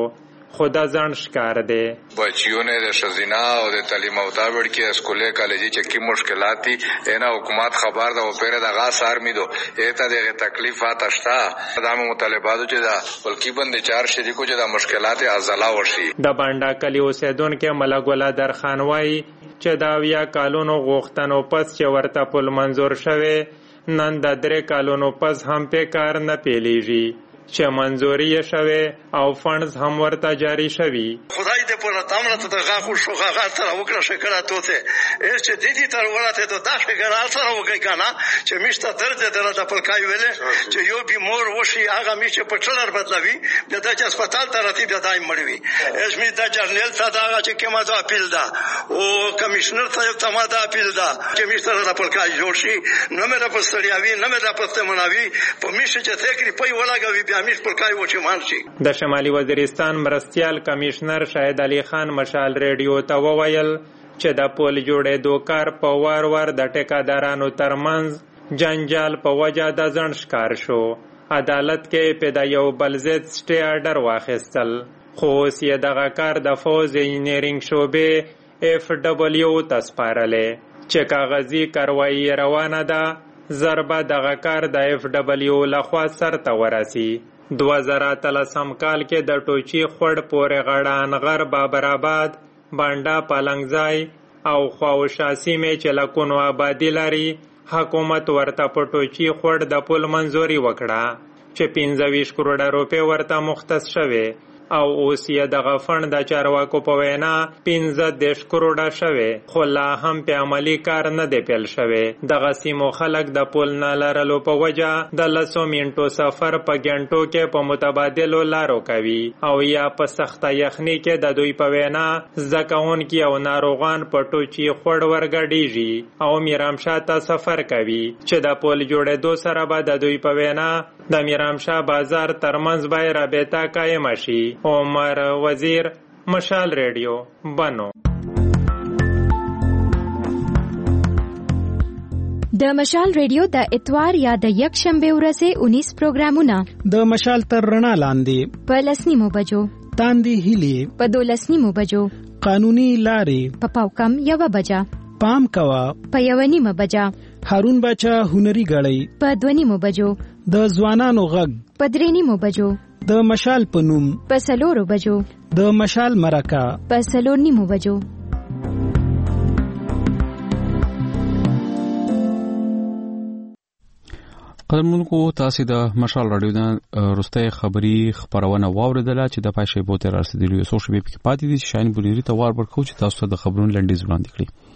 خدا ځان ښکار دی. بچیونه د ښځینا او د تعلیم او تابع کې اسکولې کالجې چې کی مشکلات دي اینا حکومت خبر ده او پیر دغه سار میدو ایته دغه تکلیفات شته د مطالباتو چې دا ولکی بند چار شریکو چې د مشکلات ازلا وشي. د بانډا کلی اوسیدونکو ملک ګل درخان وایي چې دا 10 کالونو غوښتنو پس چې ورته پل منظور شوه نن د 3 کالونو پس هم په کار نه پیلیږي چې منظوری شوه او فندز هم ورته جاری شوي. خدای دې په تامره ته دغه خو شوغه تر وکړه شکر توته چې دې تر ورته ته دا شکر سره وکړي کنه چې مشته درد دره د پلکای ویلې چې یو بیمور وشي هغه میشه په ټلر بدلوي د دې هسپتال ته راتي بیا دای مړوي اس می دا جرنل ته دا چې کومه دا اپیل ده او کمشنر ته ته دا اپیل ده چې مشته د پلکای جوړ شي نو مې د پستریاوي نه مې د پستمناوي په میشه چې تکری پي ولاګوي د شمالي وزیرستان مرستیال کمشنر شاهد علي خان مشال ریډیو ته وویل چې د پول جوړېدو کار په وار د ټیکادارانو ترمنځ جنجال په وجه د ځنډ ښکار شو. عدالت کې په د یو بل ضد سټې آرډر واخیستل خو اوس یې دغه کار د فوز انجینرینګ شعبې FW ته سپارلی چې کاغذي کاروایي روانه ده ضربه دغه کار د FW لخوا سرته ورسي. 2013 کال کې د ټوچي خوړ پورې غړان غر بابرآباد بانډا پالنګځای او خواوشا سیمې چې لکونو آبادي لري حکومت ورته په ټوچي خوړ د پل منظوري وکړه چې 25 کروڑه روپۍ ورته مختص شوه او اوس یې دغه فند د چارواکو په وینا 15 کروڑه شوه خو لا هم په عملی کار نه دی پیل شوه. دغه سیمو خلک د پل نه لرلو په وجه د 10 منټو سفر په غنټو کې په متبادلو لارو کوي او یا په سخته یخني کې د دوی په وینا زکهون کې او ناروغان په ټوچي خوړ ورګډیږي او میرامشاه ته سفر کوي چې د پل جوړېدو سره به د دوی په وینا د میرامشاه بازار ترمنځ به رابطه قائم شي. عمر وزیر مشال ریډیو بنو. د مشال ریډیو د اتوار یا د یک شنبه ورځې 19 پروګرامونه د مشال تر رڼا لاندې په 10 بجو تاندې هیلي په 12 بجو قانوني لارې په پاوکم 1 بجا پام کوا په 1 بجا هارون بچا هنري غړی په 2 بجو د ځوانانو غږ په 3 بجو د مشال پنوم په 4 بجو د مشال مرکه په 4 بجو. قدرمنونکو تاسو د مشال رادیو د روستۍ خبري خبرونه واوریدله چې د پښې بوته رسیدلی یو سوشل میډیا کې پاتې دي چې شاین بوليري ته وار ورکو چې تاسو ته د خبرونو لنډیز وړاندې کړي.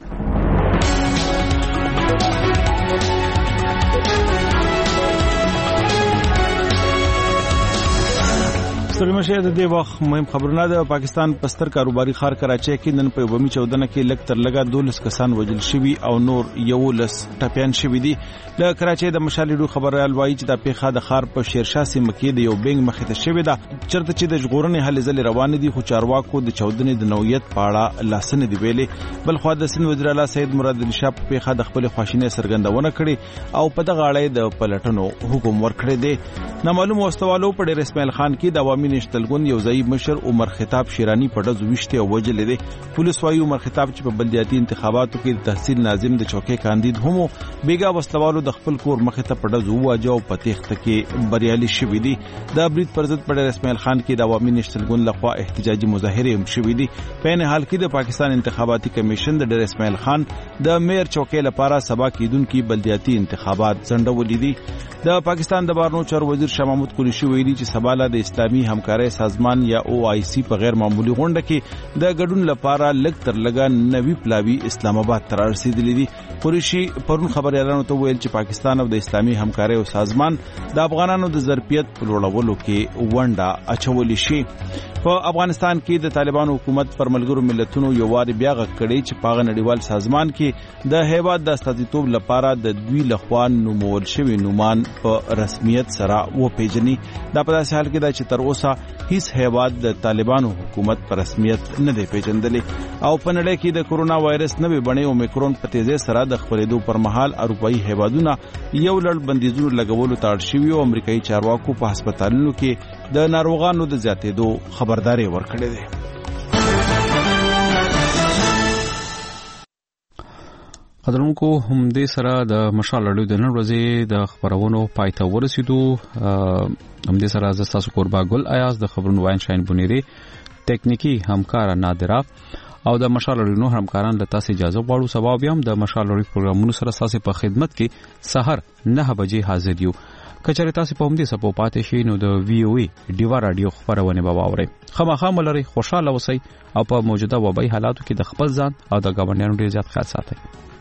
ستړي د دې وخت مهم خبرونه د پاکستان پستر کاروباري ښار کراچۍ کې نن په بمی 14 کې لک تر لګا 12 کسان وژل شوي او نور 11 ټپيان شوي دي. د کراچۍ د مشالېډو خبريال وایي چې د پیښه د ښار په شیرشاه سیمه کې د یو بنګ مخې ته شوې ده چرته چې د ژغورنې هلې ځلې روان دي خو چارواکو د 14 د نوعیت په اړه لاسنه دی ویلې. بل خو د سند وزیر اعلی سید مراد علي شاه په پیښه د خپل خواشینۍ سرګندونه کړې او په دغه اړه د پلټنو حکم ورکړی دی. نامعلوم واستوالو په ډېر اسماعیل خان کې د عوامي نشتلګون یو ځای مشر عمر خطاب شیرانی په ډزو وشته او وجل دي. پولیس وايي عمر خطاب چې په بلدیاتي انتخاباتو کې د تحصیل ناظم د چوکۍ کاندید هم بیګا واستوالو د خپل کور مخې ته په ډزو واجو په تخته کې بریالي شوې دي. د برید پر ضد په ډېر اسماعیل خان کې د عوامي نشتلګون لخوا احتجاجي مظاهره هم شوې دي. په نه حال کې د پاکستان انتخاباتي کمیشن د ډېر اسماعیل خان د میر چوکۍ لپاره سبا کېدونکو بلدیاتي انتخابات ځنډولې دي. د پاکستان د بهرنیو چارو وزیر شاه محمود قریشي ویلي چې سبا له د اسلامي همکارۍ سازمان یا OIC په غیر معمولی غونډه کې د ګډون لپاره لږ تر لږه نوي پلاوی اسلام آباد ته رسیدلی دي. قریشي پرون خبريالانو ته ویل چې پاکستان او د اسلامي همکارۍ او سازمان د افغانانو د ظرفیت په لوړولو کې ونډه اچولې شي. په افغانستان کې د طالبانو حکومت پر ملګرو ملتونو یو واری بیا غږ کړی چې په نړیوال سازمان کې د هیواد د استازیتوب لپاره د دوی لخوا نومول شوی نومان په رسمیت سره وپیژني. دا په داسې حال کې ده چې تر اوسه اوسه هیڅ هیواد د طالبانو حکومت په رسمیت نه دی پیژندلی او په نړۍ کې د کورونا وایرس نوې بڼې اومیکرون په تیزی سره د خپرېدو پر مهال اروپایي هیوادونه یو لړ بندیزونو لګولو ته اړ شوي او امریکایي چارواکو په هسپتالونو کې د ناروغانو د زیاتېدو خبرداری ورکړې ده. قدرونکو همدې سره د مشال رادیو د نن ورځې د خبرونو پای ته ورسېدو. همدې سره زه ستاسو قربا ګل ایاز د خبرونو واین شاین بنيري ټیکنیکی همکار نادره او د مشال رادیو همکاران له تاسو اجازه غواړو. سبا بیا هم د مشال رادیو پروګرامونو سره تاسو په خدمت کې سحر 9 بجې حاضر یو. کچره تاسو په همدې سپو پاتې شئ نو د وی او ای ډیوا رادیو خبرونه به واورئ. خامخا ملري خوشاله اوسئ او په موجوده وبای حالاتو کې د خپل ځان او د ګاونډیانو ډیر زیات خیال ساتئ.